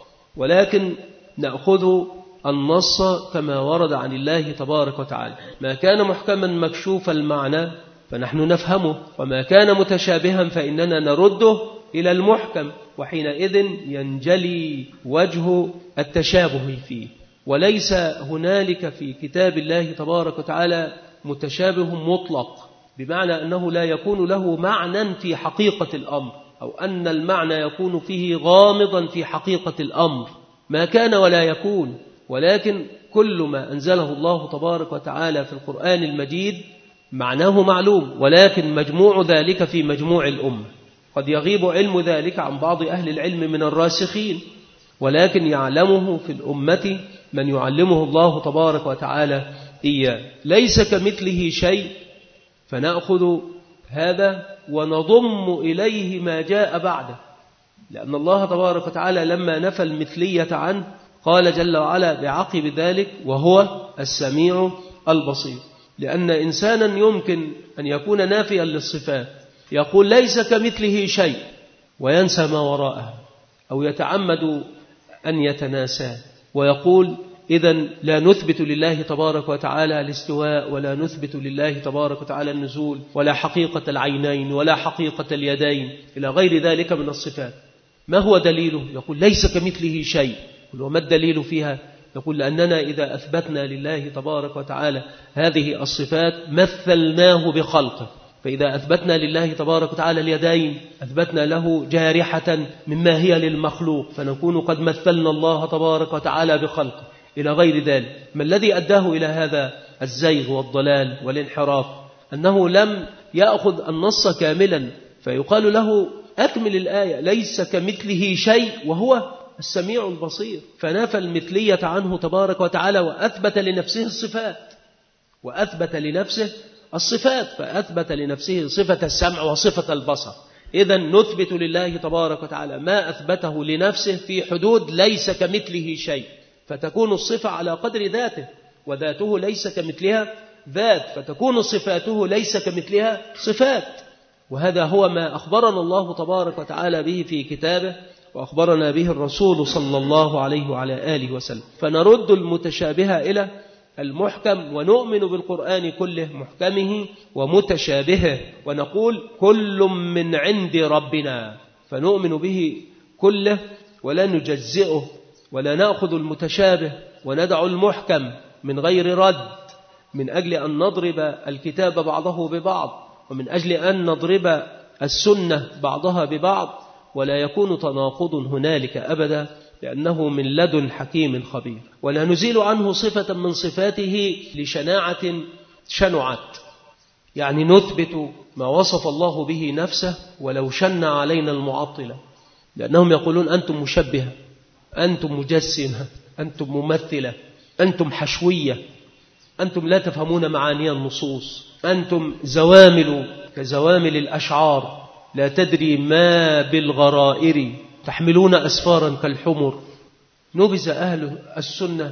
ولكن نأخذ النص كما ورد عن الله تبارك وتعالى، ما كان محكما مكشوف المعنى فنحن نفهمه، وما كان متشابها فإننا نرده إلى المحكم، وحينئذ ينجلي وجه التشابه فيه. وليس هنالك في كتاب الله تبارك وتعالى متشابه مطلق، بمعنى أنه لا يكون له معنى في حقيقة الأمر، أو أن المعنى يكون فيه غامضا في حقيقة الأمر، ما كان ولا يكون. ولكن كل ما أنزله الله تبارك وتعالى في القرآن المجيد معناه معلوم، ولكن مجموع ذلك في مجموع الأمة. قد يغيب علم ذلك عن بعض أهل العلم من الراسخين، ولكن يعلمه في الأمة من يعلمه الله تبارك وتعالى إياه. ليس كمثله شيء، فنأخذ هذا ونضم إليه ما جاء بعده، لأن الله تبارك وتعالى لما نفى المثلية عنه قال جل وعلا بعقب ذلك: وهو السميع البصير. لأن إنسانا يمكن أن يكون نافيا للصفات، يقول ليس كمثله شيء وينسى ما وراءه، أو يتعمد أن يتناسى ويقول إذن لا نثبت لله تبارك وتعالى الاستواء، ولا نثبت لله تبارك وتعالى النزول، ولا حقيقة العينين، ولا حقيقة اليدين، إلى غير ذلك من الصفات. ما هو دليله؟ يقول ليس كمثله شيء. وما الدليل فيها؟ يقول لأننا إذا أثبتنا لله تبارك وتعالى هذه الصفات مثلناه بخلقه، فإذا أثبتنا لله تبارك وتعالى اليدين أثبتنا له جارحة مما هي للمخلوق، فنكون قد مثلنا الله تبارك وتعالى بخلقه، إلى غير ذلك. ما الذي أداه إلى هذا الزيغ والضلال والانحراف؟ أنه لم يأخذ النص كاملا، فيقال له أكمل الآية ليس كمثله شيء وهو السميع البصير، فنفى المثلية عنه تبارك وتعالى وأثبت لنفسه الصفات وأثبت لنفسه الصفات فأثبت لنفسه صفة السمع وصفة البصر. إذن نثبت لله تبارك وتعالى ما أثبته لنفسه في حدود ليس كمثله شيء، فتكون الصفة على قدر ذاته، وذاته ليس كمثلها ذات، فتكون صفاته ليس كمثلها صفات. وهذا هو ما أخبرنا الله تبارك وتعالى به في كتابه، وأخبرنا به الرسول صلى الله عليه وعلى آله وسلم. فنرد المتشابه إلى المحكم، ونؤمن بالقرآن كله محكمه ومتشابهه، ونقول كل من عند ربنا، فنؤمن به كله ولا نجزئه ولا نأخذ المتشابه وندع المحكم من غير رد، من أجل أن نضرب الكتاب بعضه ببعض، ومن أجل أن نضرب السنة بعضها ببعض، ولا يكون تناقض هنالك أبدا، لأنه من لدن حكيم خبير. ولا نزيل عنه صفة من صفاته لشناعة شنعت، يعني نثبت ما وصف الله به نفسه ولو شن علينا المعطلة، لأنهم يقولون أنتم مشبهة، أنتم مجسمة، أنتم ممثلة، أنتم حشوية، أنتم لا تفهمون معاني النصوص، أنتم زوامل كزوامل الأشعار لا تدري ما بالغرائر، تحملون أسفارا كالحمر. نبذ أهل السنة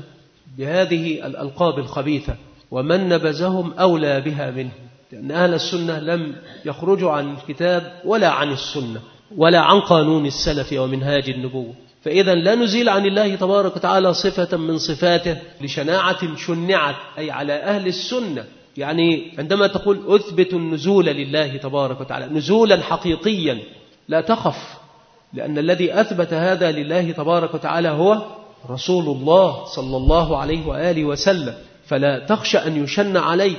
بهذه الألقاب الخبيثة، ومن نبذهم أولى بها منه، لأن أهل السنة لم يخرجوا عن الكتاب ولا عن السنة ولا عن قانون السلف ومنهاج النبوة. فإذا لا نزيل عن الله تبارك وتعالى صفة من صفاته لشناعة شنعت، أي على أهل السنة. يعني عندما تقول أثبت النزول لله تبارك وتعالى نزولا حقيقيا لا تخف، لأن الذي أثبت هذا لله تبارك وتعالى هو رسول الله صلى الله عليه وآله وسلم، فلا تخشى أن يشن عليك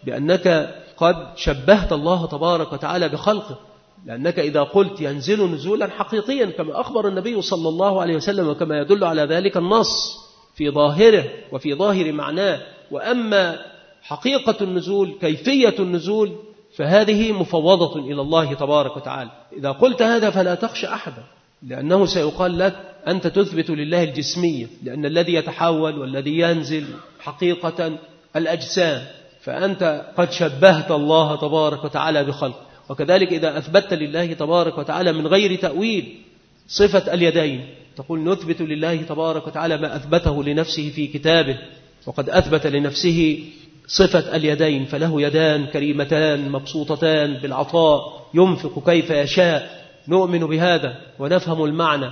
بأنك قد شبهت الله تبارك وتعالى بخلقه، لأنك إذا قلت ينزل نزولا حقيقيا كما أخبر النبي صلى الله عليه وسلم، وكما يدل على ذلك النص في ظاهره وفي ظاهر معناه. وأما حقيقة النزول كيفية النزول فهذه مفوضة إلى الله تبارك وتعالى. إذا قلت هذا فلا تخشى أحدا، لأنه سيقال لك أنت تثبت لله الجسمية، لأن الذي يتحول والذي ينزل حقيقة الأجسام، فأنت قد شبهت الله تبارك وتعالى بخلق. وكذلك إذا أثبت لله تبارك وتعالى من غير تأويل صفة اليدين، تقول نثبت لله تبارك وتعالى ما أثبته لنفسه في كتابه، وقد أثبت لنفسه صفة اليدين، فله يدان كريمتان مبسوطتان بالعطاء ينفق كيف يشاء. نؤمن بهذا ونفهم المعنى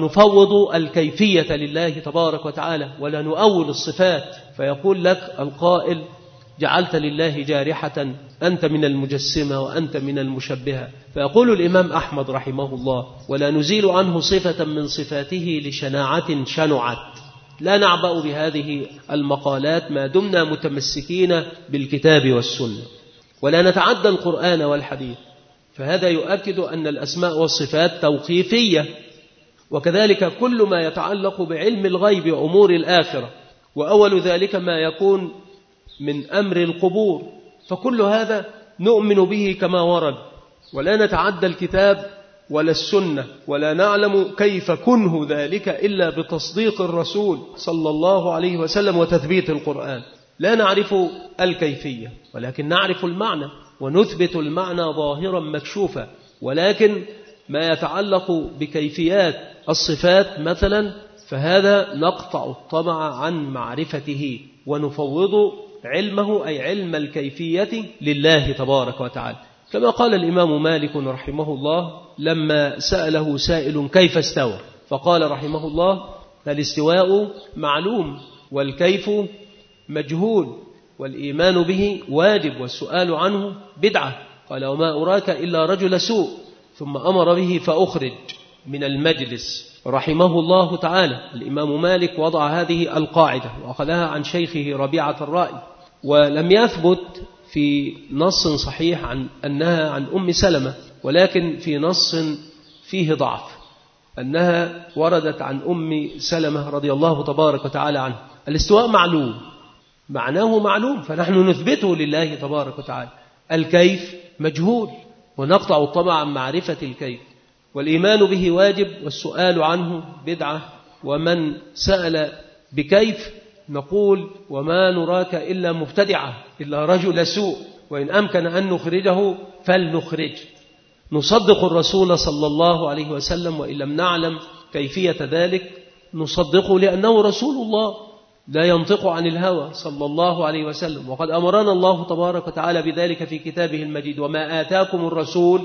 ونفوض الكيفية لله تبارك وتعالى ولا نؤول الصفات. فيقول لك القائل جعلت لله جارحة، أنت من المجسمة وأنت من المشبهة. فيقول الإمام أحمد رحمه الله ولا نزيل عنه صفة من صفاته لشناعة شنعت. لا نعبأ بهذه المقالات ما دمنا متمسكين بالكتاب والسنة، ولا نتعدى القرآن والحديث، فهذا يؤكد أن الأسماء والصفات توقيفية. وكذلك كل ما يتعلق بعلم الغيب وأمور الآخرة، وأول ذلك ما يكون من أمر القبور، فكل هذا نؤمن به كما ورد، ولا نتعدى الكتاب ولا السنة، ولا نعلم كيف كنه ذلك إلا بتصديق الرسول صلى الله عليه وسلم وتثبيت القرآن. لا نعرف الكيفية ولكن نعرف المعنى، ونثبت المعنى ظاهرا مكشوفا. ولكن ما يتعلق بكيفيات الصفات مثلا فهذا نقطع الطمع عن معرفته ونفوض علمه، أي علم الكيفية لله تبارك وتعالى. كما قال الإمام مالك رحمه الله لما سأله سائل كيف استوى، فقال رحمه الله الاستواء معلوم والكيف مجهول والإيمان به واجب والسؤال عنه بدعة. قال وما أراك إلا رجل سوء، ثم أمر به فأخرج من المجلس. رحمه الله تعالى الإمام مالك وضع هذه القاعدة وأخذها عن شيخه ربيعة الرأي، ولم يثبت في نص صحيح عن أنها عن أم سلمة، ولكن في نص فيه ضعف أنها وردت عن أم سلمة رضي الله تبارك وتعالى عنه. الاستواء معلوم، معناه معلوم، فنحن نثبته لله تبارك وتعالى. الكيف مجهول، ونقطع الطمع عن معرفة الكيف. والإيمان به واجب، والسؤال عنه بدعة. ومن سأل بكيف نقول وما نراك إلا مبتدعة إلا رجل سوء، وإن أمكن أن نخرجه فلنخرج. نصدق الرسول صلى الله عليه وسلم، وإن لم نعلم كيفية ذلك نصدقه لأنه رسول الله لا ينطق عن الهوى صلى الله عليه وسلم، وقد أمرنا الله تبارك وتعالى بذلك في كتابه المجيد: وما آتاكم الرسول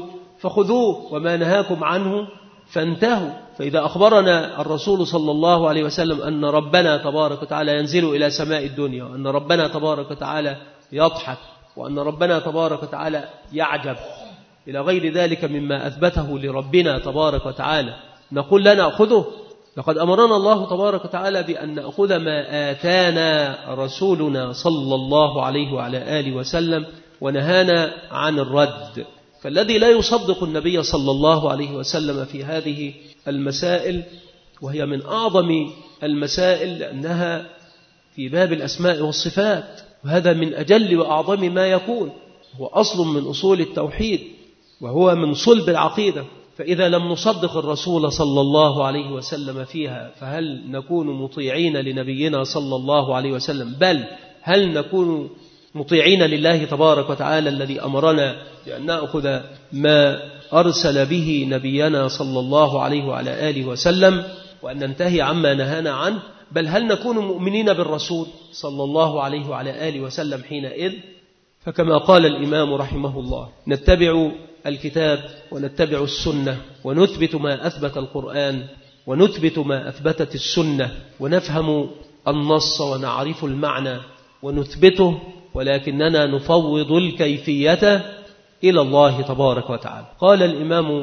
فخذوه وما نهاكم عنه فانتهوا. فإذا أخبرنا الرسول صلى الله عليه وسلم أن ربنا تبارك وتعالى ينزل إلى سماء الدنيا، وأن ربنا تبارك وتعالى يضحك، وأن ربنا تبارك وتعالى يعجب إلى غير ذلك مما أثبته لربنا تبارك وتعالى، نقول لا نأخذه؟ لقد أمرنا الله تبارك وتعالى بأن نأخذ ما آتانا رسولنا صلى الله عليه وعلى آله وسلم، ونهانا عن الرد. فالذي لا يصدق النبي صلى الله عليه وسلم في هذه المسائل، وهي من أعظم المسائل لأنها في باب الأسماء والصفات، وهذا من أجل وأعظم ما يكون، هو أصل من أصول التوحيد، وهو من صلب العقيدة. فإذا لم نصدق الرسول صلى الله عليه وسلم فيها، فهل نكون مطيعين لنبينا صلى الله عليه وسلم؟ بل هل نكون مطيعين لله تبارك وتعالى الذي أمرنا بأن نأخذ ما أرسل به نبينا صلى الله عليه وعلى آله وسلم، وأن ننتهي عما نهانا عنه؟ بل هل نكون مؤمنين بالرسول صلى الله عليه وعلى آله وسلم حينئذ؟ فكما قال الإمام رحمه الله: نتبع الكتاب ونتبع السنة، ونثبت ما أثبت القرآن ونثبت ما أثبتت السنة، ونفهم النص ونعرف المعنى ونثبته، ولكننا نفوض الكيفية إلى الله تبارك وتعالى. قال الإمام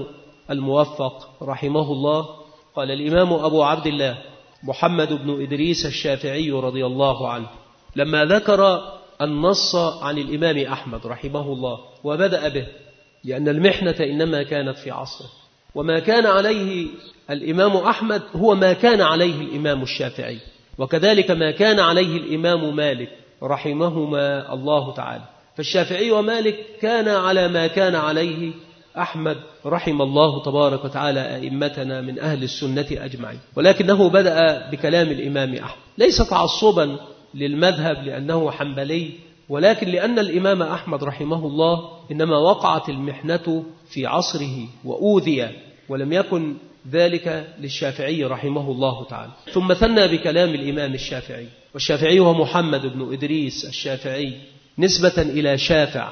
الموفق رحمه الله، قال الإمام أبو عبد الله محمد بن إدريس الشافعي رضي الله عنه لما ذكر النص عن الإمام أحمد رحمه الله وبدأ به، لأن المحنة إنما كانت في عصره، وما كان عليه الإمام أحمد هو ما كان عليه الإمام الشافعي، وكذلك ما كان عليه الإمام مالك رحمهما الله تعالى. فالشافعي ومالك كان على ما كان عليه أحمد رحم الله تبارك وتعالى أئمتنا من أهل السنة أجمعين، ولكنه بدأ بكلام الإمام أحمد ليس تعصبا للمذهب لأنه حنبلي، ولكن لأن الإمام أحمد رحمه الله إنما وقعت المحنة في عصره وأوذي، ولم يكن ذلك للشافعي رحمه الله تعالى. ثم ثنى بكلام الإمام الشافعي، والشافعي هو محمد بن إدريس الشافعي نسبة إلى شافع،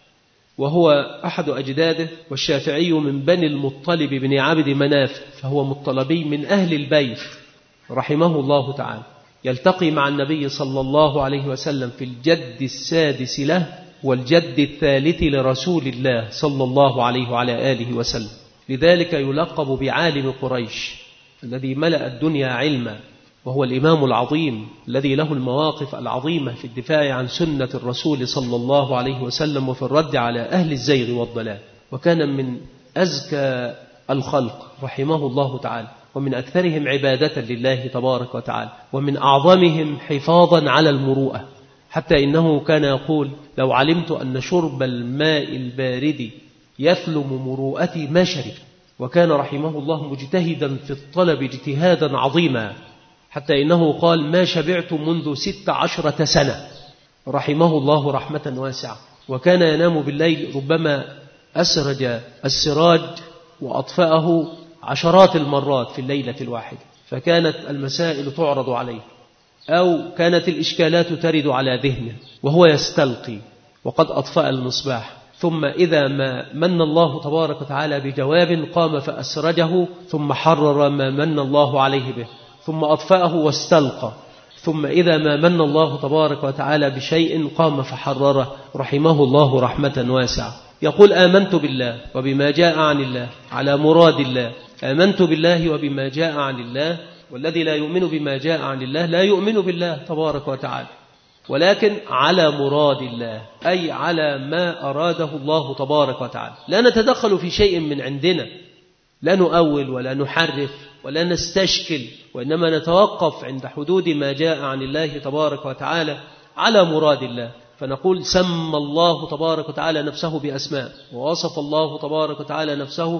وهو أحد أجداده، والشافعي من بني المطلب بن عبد مناف، فهو مطلبي من أهل البيت رحمه الله تعالى، يلتقي مع النبي صلى الله عليه وسلم في الجد السادس له والجد الثالث لرسول الله صلى الله عليه وعلى آله وسلم، لذلك يلقب بعالم قريش الذي ملأ الدنيا علما، وهو الإمام العظيم الذي له المواقف العظيمة في الدفاع عن سنة الرسول صلى الله عليه وسلم وفي الرد على أهل الزيغ والضلال، وكان من أزكى الخلق رحمه الله تعالى، ومن أكثرهم عبادة لله تبارك وتعالى، ومن أعظمهم حفاظا على المروءة، حتى إنه كان يقول: لو علمت أن شرب الماء البارد يثلم مروءتي ما شرب. وكان رحمه الله مجتهدا في الطلب اجتهادا عظيما، حتى إنه قال: ما شبعت منذ ست عشرة سنة، رحمه الله رحمة واسعة. وكان ينام بالليل ربما أسرج السراج وأطفأه عشرات المرات في الليلة الواحدة، فكانت المسائل تعرض عليه أو كانت الإشكالات ترد على ذهنه وهو يستلقي وقد أطفأ المصباح، ثم إذا ما من الله تبارك وتعالى بجواب قام فأسرجه، ثم حرر ما من الله عليه به، ثم أطفأه واستلقى، ثم إذا ما من الله تبارك وتعالى بشيء قام فحرره، رحمه الله رحمة واسعة. يقول: آمنت بالله وبما جاء عن الله على مراد الله. آمنت بالله وبما جاء عن الله، والذي لا يؤمن بما جاء عن الله لا يؤمن بالله تبارك وتعالى، ولكن على مراد الله، أي على ما أراده الله تبارك وتعالى. لا نتدخل في شيء من عندنا، لا نؤول ولا نحرف ولا نستشكل، وإنما نتوقف عند حدود ما جاء عن الله تبارك وتعالى على مراد الله. فنقول: سمى الله تبارك وتعالى نفسه بأسماء، ووصف الله تبارك وتعالى نفسه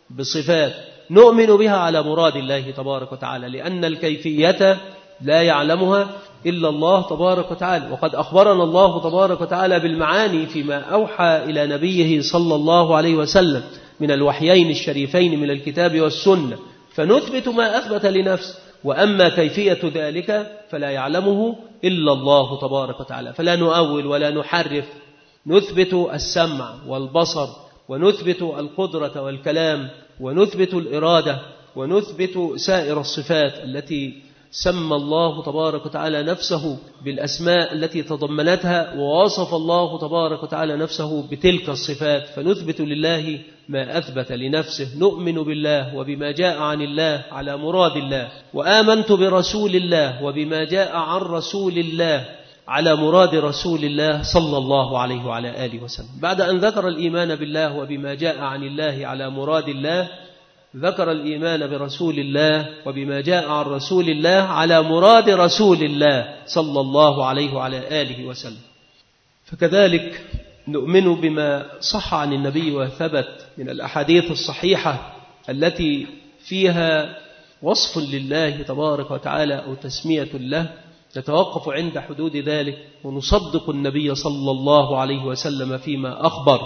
بصفات نؤمن بها على مراد الله تبارك وتعالى، لأن الكيفية لا يعلمها إلا الله تبارك وتعالى. وقد أخبرنا الله تبارك وتعالى بالمعاني فيما أوحى إلى نبيه صلى الله عليه وسلم من الوحيين الشريفين من الكتاب والسنة، فنثبت ما أثبت لنفسه، وأما كيفية ذلك فلا يعلمه إلا الله تبارك وتعالى. فلا نؤول ولا نحرف، نثبت السمع والبصر، ونثبت القدرة والكلام، ونثبت الإرادة، ونثبت سائر الصفات التي سمى الله تبارك وتعالى نفسه بالأسماء التي تضمنتها، ووصف الله تبارك وتعالى نفسه بتلك الصفات، فنثبت لله ما أثبت لنفسه. نؤمن بالله وبما جاء عن الله على مراد الله، وآمنت برسول الله وبما جاء عن رسول الله على مراد رسول الله صلى الله عليه وعلى آله وسلم. بعد أن ذكر الإيمان بالله وبما جاء عن الله على مراد الله، ذكر الإيمان برسول الله وبما جاء عن رسول الله على مراد رسول الله صلى الله عليه وعلى آله وسلم. فكذلك نؤمن بما صح عن النبي وثبت من الأحاديث الصحيحة التي فيها وصف لله تبارك وتعالى أو تسمية له، نتوقف عند حدود ذلك ونصدق النبي صلى الله عليه وسلم فيما أخبر،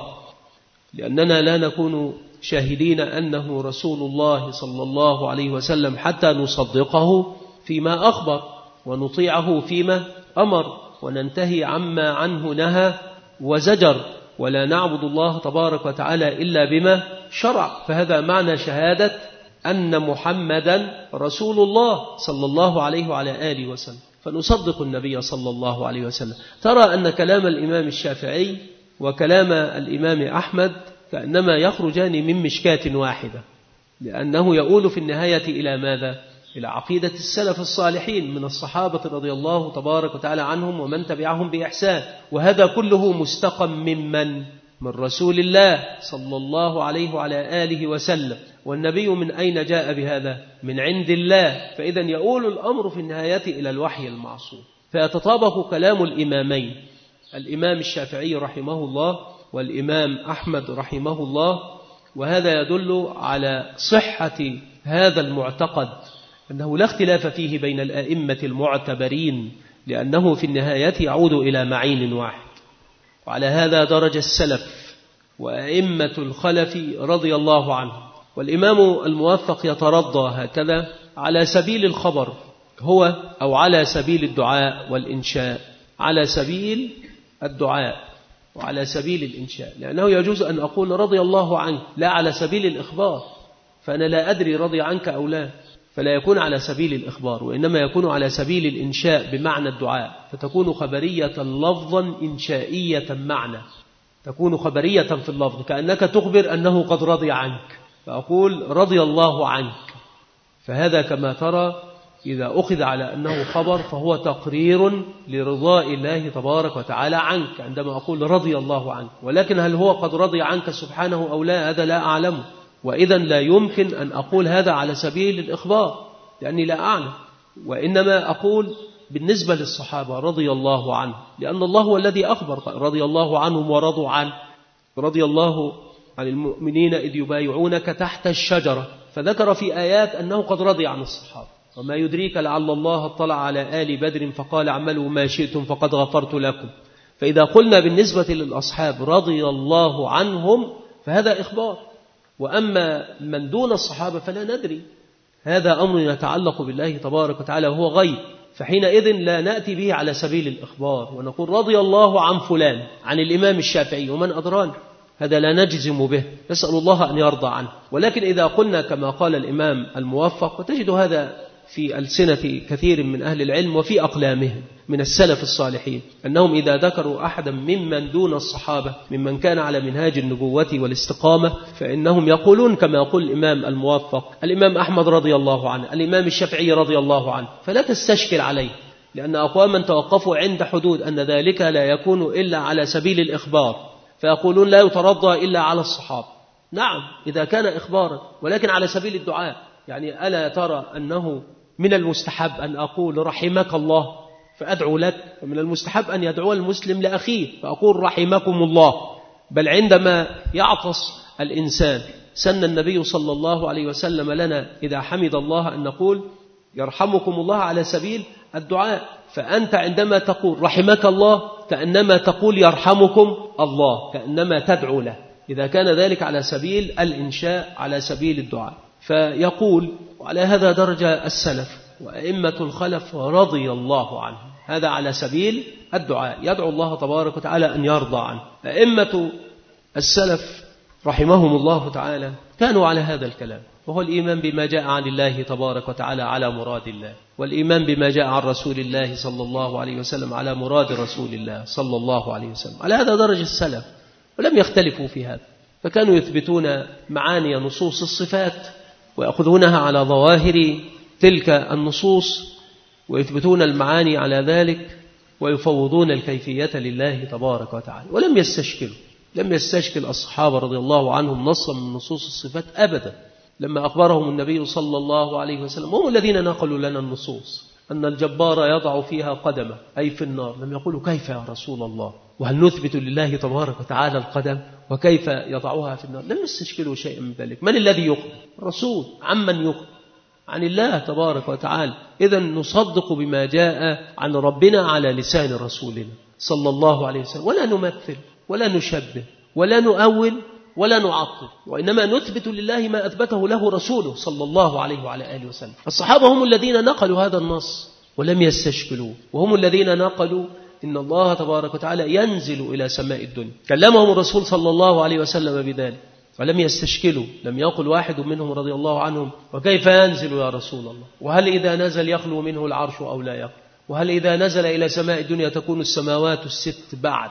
لأننا لا نكون شاهدين أنه رسول الله صلى الله عليه وسلم حتى نصدقه فيما أخبر ونطيعه فيما أمر، وننتهي عما عنه نهى وزجر، ولا نعبد الله تبارك وتعالى إلا بما شرع. فهذا معنى شهادة أن محمدا رسول الله صلى الله عليه وعلى آله وسلم، فنصدق النبي صلى الله عليه وسلم. ترى أن كلام الإمام الشافعي وكلام الإمام أحمد كأنما يخرجان من مشكاة واحدة، لأنه يؤول في النهاية إلى ماذا؟ إلى عقيدة السلف الصالحين من الصحابة رضي الله تبارك وتعالى عنهم ومن تبعهم بإحسان، وهذا كله مستقم ممن؟ من رسول الله صلى الله عليه وعلى آله وسلم. والنبي من أين جاء بهذا؟ من عند الله. فإذا يؤول الأمر في النهاية إلى الوحي المعصوم، فيتطابق كلام الإمامين، الإمام الشافعي رحمه الله والإمام أحمد رحمه الله، وهذا يدل على صحة هذا المعتقد، أنه لا اختلاف فيه بين الأئمة المعتبرين، لأنه في النهاية يعود إلى معين واحد. وعلى هذا درج السلف وأئمة الخلف رضي الله عنه. والإمام الموفق يترضى هكذا على سبيل الخبر هو، أو على سبيل الدعاء والإنشاء، على سبيل الدعاء وعلى سبيل الإنشاء، لأنه يجوز أن أقول رضي الله عنك لا على سبيل الإخبار، فأنا لا أدري رضي عنك أو لا، فلا يكون على سبيل الإخبار، وإنما يكون على سبيل الإنشاء بمعنى الدعاء، فتكون خبرية لفظا إنشائية معنى، تكون خبرية في اللفظ كأنك تخبر أنه قد رضي عنك، فأقول رضي الله عنك. فهذا كما ترى إذا أخذ على أنه خبر فهو تقرير لرضاء الله تبارك وتعالى عنك عندما أقول رضي الله عنك. ولكن هل هو قد رضي عنك سبحانه أو لا؟ هذا لا أعلمه، وإذا لا يمكن أن أقول هذا على سبيل الإخبار لأني لا أعلم، وإنما أقول بالنسبة للصحابة رضي الله عنه، لأن الله هو الذي أخبر رضي الله عنهم ورضوا عنه. رضي الله عن المؤمنين إذ يبايعونك تحت الشجرة، فذكر في آيات أنه قد رضي عن الصحابة. وما يدريك لعل الله اطلع على آل بدر فقال اعملوا ما شئتم فقد غفرت لكم. فإذا قلنا بالنسبة للأصحاب رضي الله عنهم فهذا إخبار، وأما من دون الصحابة فلا ندري، هذا أمر يتعلق بالله تبارك وتعالى وهو غيب، فحينئذ لا نأتي به على سبيل الإخبار ونقول رضي الله عن فلان عن الإمام الشافعي ومن أدران، هذا لا نجزم به، نسأل الله أن يرضى عنه. ولكن إذا قلنا كما قال الإمام الموفق، وتجد هذا في ألسنة كثير من أهل العلم وفي أقلامهم من السلف الصالحين، أنهم إذا ذكروا أحدا ممن دون الصحابة ممن كان على منهاج النبوة والاستقامة فإنهم يقولون كما يقول الإمام الموفق الإمام أحمد رضي الله عنه، الإمام الشافعي رضي الله عنه، فلا تستشكل عليه، لأن أقواما توقفوا عند حدود أن ذلك لا يكون إلا على سبيل الإخبار، فيقولون لا يترضى إلا على الصحابة. نعم إذا كان إخبارا، ولكن على سبيل الدعاء. يعني ألا ترى أنه من المستحب أن أقول رحمك الله فأدعو لك، ومن المستحب أن يدعو المسلم لأخيه فأقول رحمكم الله. بل عندما يعطس الإنسان سن النبي صلى الله عليه وسلم لنا إذا حمد الله أن نقول يرحمكم الله على سبيل الدعاء. فأنت عندما تقول رحمك الله كأنما تقول يرحمكم الله، كأنما تدعو له، إذا كان ذلك على سبيل الإنشاء على سبيل الدعاء. فيقول وعلى هذا درجة السلف وأئمة الخلف رضي الله عنه، هذا على سبيل الدعاء، يدعو الله تبارك وتعالى أن يرضى عنه. أئمة السلف رحمهم الله تعالى كانوا على هذا الكلام، وهو الإيمان بما جاء عن الله تبارك وتعالى على مراد الله، والإيمان بما جاء عن رسول الله صلى الله عليه وسلم على مراد رسول الله صلى الله عليه وسلم. على هذا درجة السلف ولم يختلفوا في هذا، فكانوا يثبتون معاني نصوص الصفات ويأخذونها على ظواهر تلك النصوص ويثبتون المعاني على ذلك ويفوضون الكيفية لله تبارك وتعالى، ولم يستشكلوا لم يستشكل الصحابة رضي الله عنهم نصا من نصوص الصفات أبدا. لما أخبرهم النبي صلى الله عليه وسلم، هم الذين نقلوا لنا النصوص، أن الجبار يضع فيها قدمه أي في النار، لم يقولوا كيف يا رسول الله، وهل نثبت لله تبارك وتعالى القدم وكيف يضعها في النار؟ لم يستشكلوا شيئا من ذلك. من الذي يخبر؟ الرسول. عمن يخبر؟ عن الله تبارك وتعالى. إذن نصدق بما جاء عن ربنا على لسان رسولنا صلى الله عليه وسلم، ولا نمثل ولا نشبه ولا نؤول ولا نعطل، وإنما نثبت لله ما أثبته له رسوله صلى الله عليه وعلى آله وسلم. الصحابة هم الذين نقلوا هذا النص ولم يستشكلوا، وهم الذين نقلوا إن الله تبارك وتعالى ينزل إلى سماء الدنيا، كلمهم الرسول صلى الله عليه وسلم بذلك ولم يستشكلوا. لم يقل واحد منهم رضي الله عنهم وكيف ينزل يا رسول الله، وهل إذا نزل يخلو منه العرش أو لا يخلو، وهل إذا نزل إلى سماء الدنيا تكون السماوات الست بعد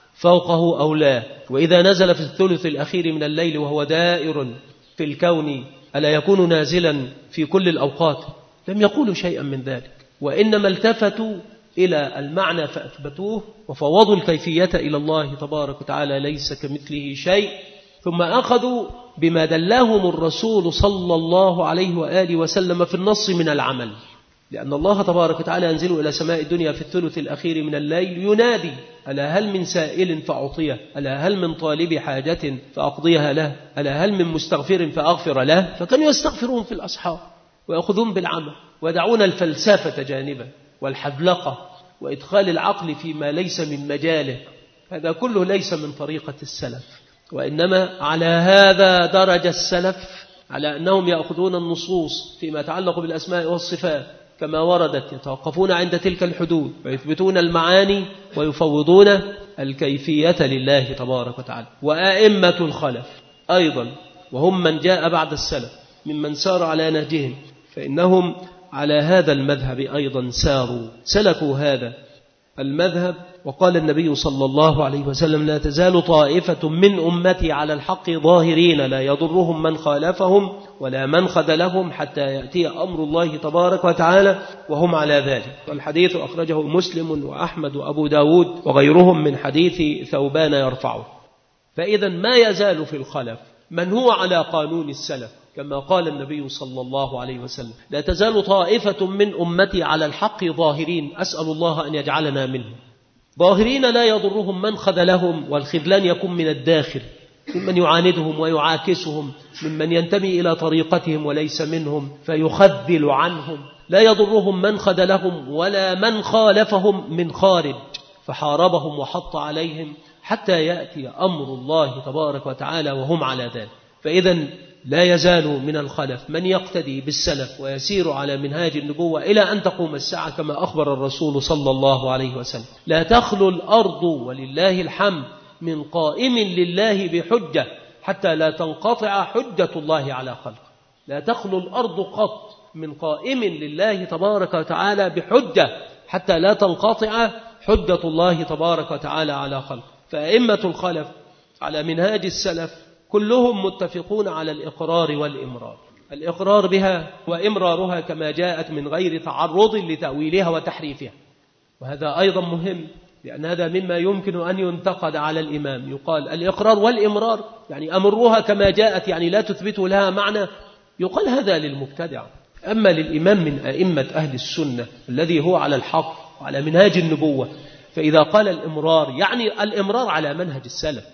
فوقه أو لا، وإذا نزل في الثلث الأخير من الليل وهو دائر في الكون ألا يكون نازلا في كل الأوقات؟ لم يقولوا شيئا من ذلك، وإنما التفتوا إلى المعنى فأثبتوه وفوضوا الكيفية إلى الله تبارك وتعالى ليس كمثله شيء، ثم أخذوا بما دلهم الرسول صلى الله عليه وآله وسلم في النص من العمل، لأن الله تبارك وتعالى ينزل إلى سماء الدنيا في الثلث الأخير من الليل ينادي ألا هل من سائل فأعطيه، ألا هل من طالب حاجة فأقضيها له، ألا هل من مستغفر فأغفر له. فكانوا يستغفرون في الأصحاب ويأخذون بالعمل ويدعون الفلسفة جانبا والحذلقة وإدخال العقل فيما ليس من مجاله، هذا كله ليس من طريقة السلف، وإنما على هذا درج السلف، على أنهم يأخذون النصوص فيما يتعلق بالأسماء والصفات كما وردت، يتوقفون عند تلك الحدود ويثبتون المعاني ويفوضون الكيفية لله تبارك وتعالى. وأئمة الخلف أيضا وهم من جاء بعد السلف ممن سار على نهجهم، فإنهم على هذا المذهب أيضا ساروا، سلكوا هذا المذهب. وقال النبي صلى الله عليه وسلم لا تزال طائفة من أمتي على الحق ظاهرين لا يضرهم من خالفهم ولا من خذلهم حتى يأتي أمر الله تبارك وتعالى وهم على ذلك. والحديث أخرجه مسلم وأحمد وأبو داود وغيرهم من حديث ثوبان يرفعه. فإذا ما يزال في الخلف من هو على قانون السلف، كما قال النبي صلى الله عليه وسلم لا تزال طائفة من أمتي على الحق ظاهرين، أسأل الله أن يجعلنا منهم، ظاهرين لا يضرهم من خذلهم، والخذلان يكون من الداخل ممن يعاندهم ويعاكسهم، ممن ينتمي إلى طريقتهم وليس منهم فيخذل عنهم، لا يضرهم من خذلهم ولا من خالفهم من خارج فحاربهم وحط عليهم حتى يأتي أمر الله تبارك وتعالى وهم على ذلك. فإذا لا يزال من الخلف من يقتدي بالسلف ويسير على منهاج النبوة إلى أن تقوم الساعة، كما أخبر الرسول صلى الله عليه وسلم لا تخلو الأرض ولله الحمد من قائم لله بحجة حتى لا تنقطع حجة الله على خلقه. لا تخلو الأرض قط من قائم لله تبارك وتعالى بحجة حتى لا تنقطع حجة الله تبارك وتعالى على خلقه. فأئمة الخلف على منهاج السلف كلهم متفقون على الإقرار والإمرار، الإقرار بها وإمرارها كما جاءت من غير تعرض لتأويلها وتحريفها. وهذا أيضا مهم، لأن هذا مما يمكن أن ينتقد على الإمام، يقال الإقرار والإمرار يعني أمرها كما جاءت، يعني لا تثبت لها معنى، يقال هذا للمبتدع. أما للإمام من أئمة أهل السنة الذي هو على الحق وعلى منهاج النبوة، فإذا قال الإمرار يعني الإمرار على منهج السلف،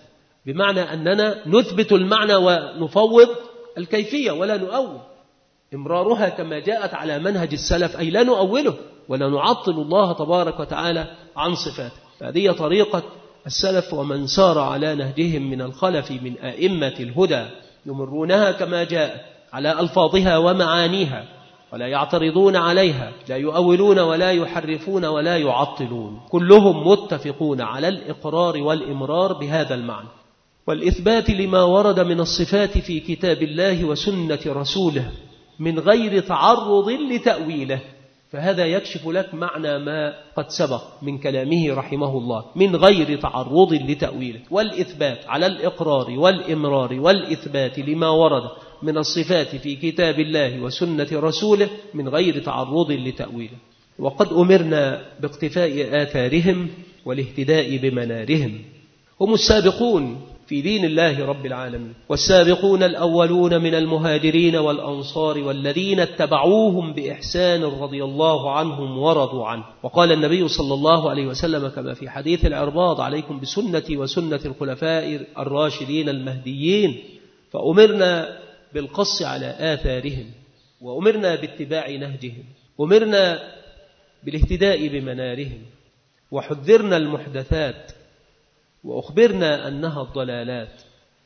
بمعنى أننا نثبت المعنى ونفوض الكيفية ولا نؤول. إمرارها كما جاءت على منهج السلف، أي لا نؤوله ولا نعطل الله تبارك وتعالى عن صفاته. هذه طريقة السلف ومن سار على نهجهم من الخلف من أئمة الهدى، يمرونها كما جاءت على ألفاظها ومعانيها ولا يعترضون عليها، لا يؤولون ولا يحرفون ولا يعطلون، كلهم متفقون على الإقرار والإمرار بهذا المعنى والإثبات لما ورد من الصفات في كتاب الله وسنة رسوله من غير تعرض لتأويله. فهذا يكشف لك معنى ما قد سبق من كلامه رحمه الله، من غير تعرض لتأويله، والإثبات على الإقرار والإمرار والإثبات لما ورد من الصفات في كتاب الله وسنة رسوله من غير تعرض لتأويله. وقد أمرنا باقتفاء آثارهم والاهتداء بمنارهم. هم السابقون في دين الله رب العالمين، والسابقون الأولون من المهاجرين والأنصار والذين اتبعوهم بإحسان رضي الله عنهم ورضوا عنه. وقال النبي صلى الله عليه وسلم كما في حديث العرباض: عليكم بسنتي وسنة الخلفاء الراشدين المهديين. فأمرنا بالقص على آثارهم، وأمرنا باتباع نهجهم، أمرنا بالاهتداء بمنارهم، وحذرنا المحدثات وأخبرنا أنها الضلالات.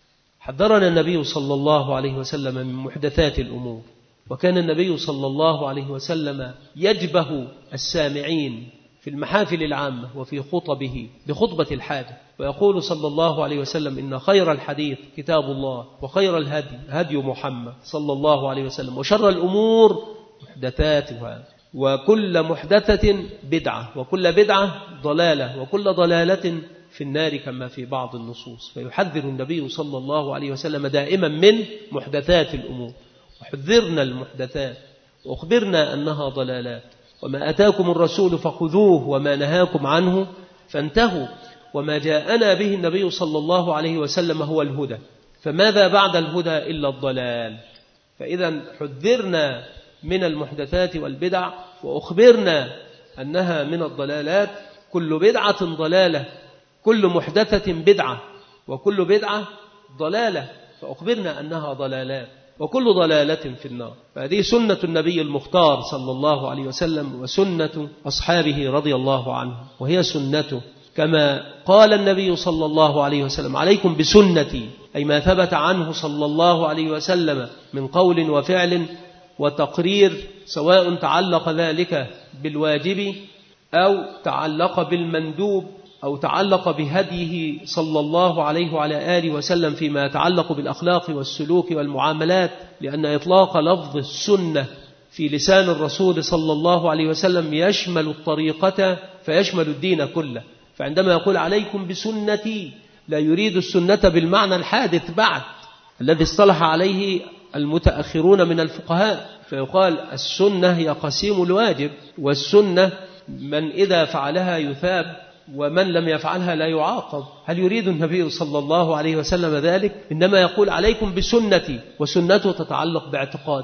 حذرنا النبي صلى الله عليه وسلم من محدثات الأمور، وكان النبي صلى الله عليه وسلم يجبه السامعين في المحافل العامة وفي خطبه بخطبة الحاجة، ويقول صلى الله عليه وسلم: إن خير الحديث كتاب الله، وخير الهدي هدي محمد صلى الله عليه وسلم، وشر الأمور محدثاتها، وكل محدثة بدعة، وكل بدعة ضلالة، وكل ضلالة في النار كما في بعض النصوص. فيحذر النبي صلى الله عليه وسلم دائما من محدثات الأمور، وحذرنا المحدثات وأخبرنا أنها ضلالات. وما أتاكم الرسول فخذوه وما نهاكم عنه فانتهوا. وما جاءنا به النبي صلى الله عليه وسلم هو الهدى، فماذا بعد الهدى إلا الضلال؟ فإذا حذرنا من المحدثات والبدع، وأخبرنا أنها من الضلالات. كل بدعة ضلالة، كل محدثة بدعة، وكل بدعة ضلالة، فأخبرنا أنها ضلالات، وكل ضلالة في النار. فهذه سنة النبي المختار صلى الله عليه وسلم، وسنة أصحابه رضي الله عنه، وهي سنته كما قال النبي صلى الله عليه وسلم: عليكم بسنتي، أي ما ثبت عنه صلى الله عليه وسلم من قول وفعل وتقرير، سواء تعلق ذلك بالواجب أو تعلق بالمندوب أو تعلق بهديه صلى الله عليه وعلى آله وسلم فيما يتعلق بالأخلاق والسلوك والمعاملات، لأن إطلاق لفظ السنة في لسان الرسول صلى الله عليه وسلم يشمل الطريقة فيشمل الدين كله. فعندما يقول عليكم بسنتي لا يريد السنة بالمعنى الحادث بعد الذي اصطلح عليه المتأخرون من الفقهاء، فيقال السنة هي قسيم الواجب، والسنة من إذا فعلها يثاب ومن لم يفعلها لا يعاقب. هل يريد النبي صلى الله عليه وسلم ذلك؟ إنما يقول عليكم بسنتي، وسنته تتعلق باعتقاده،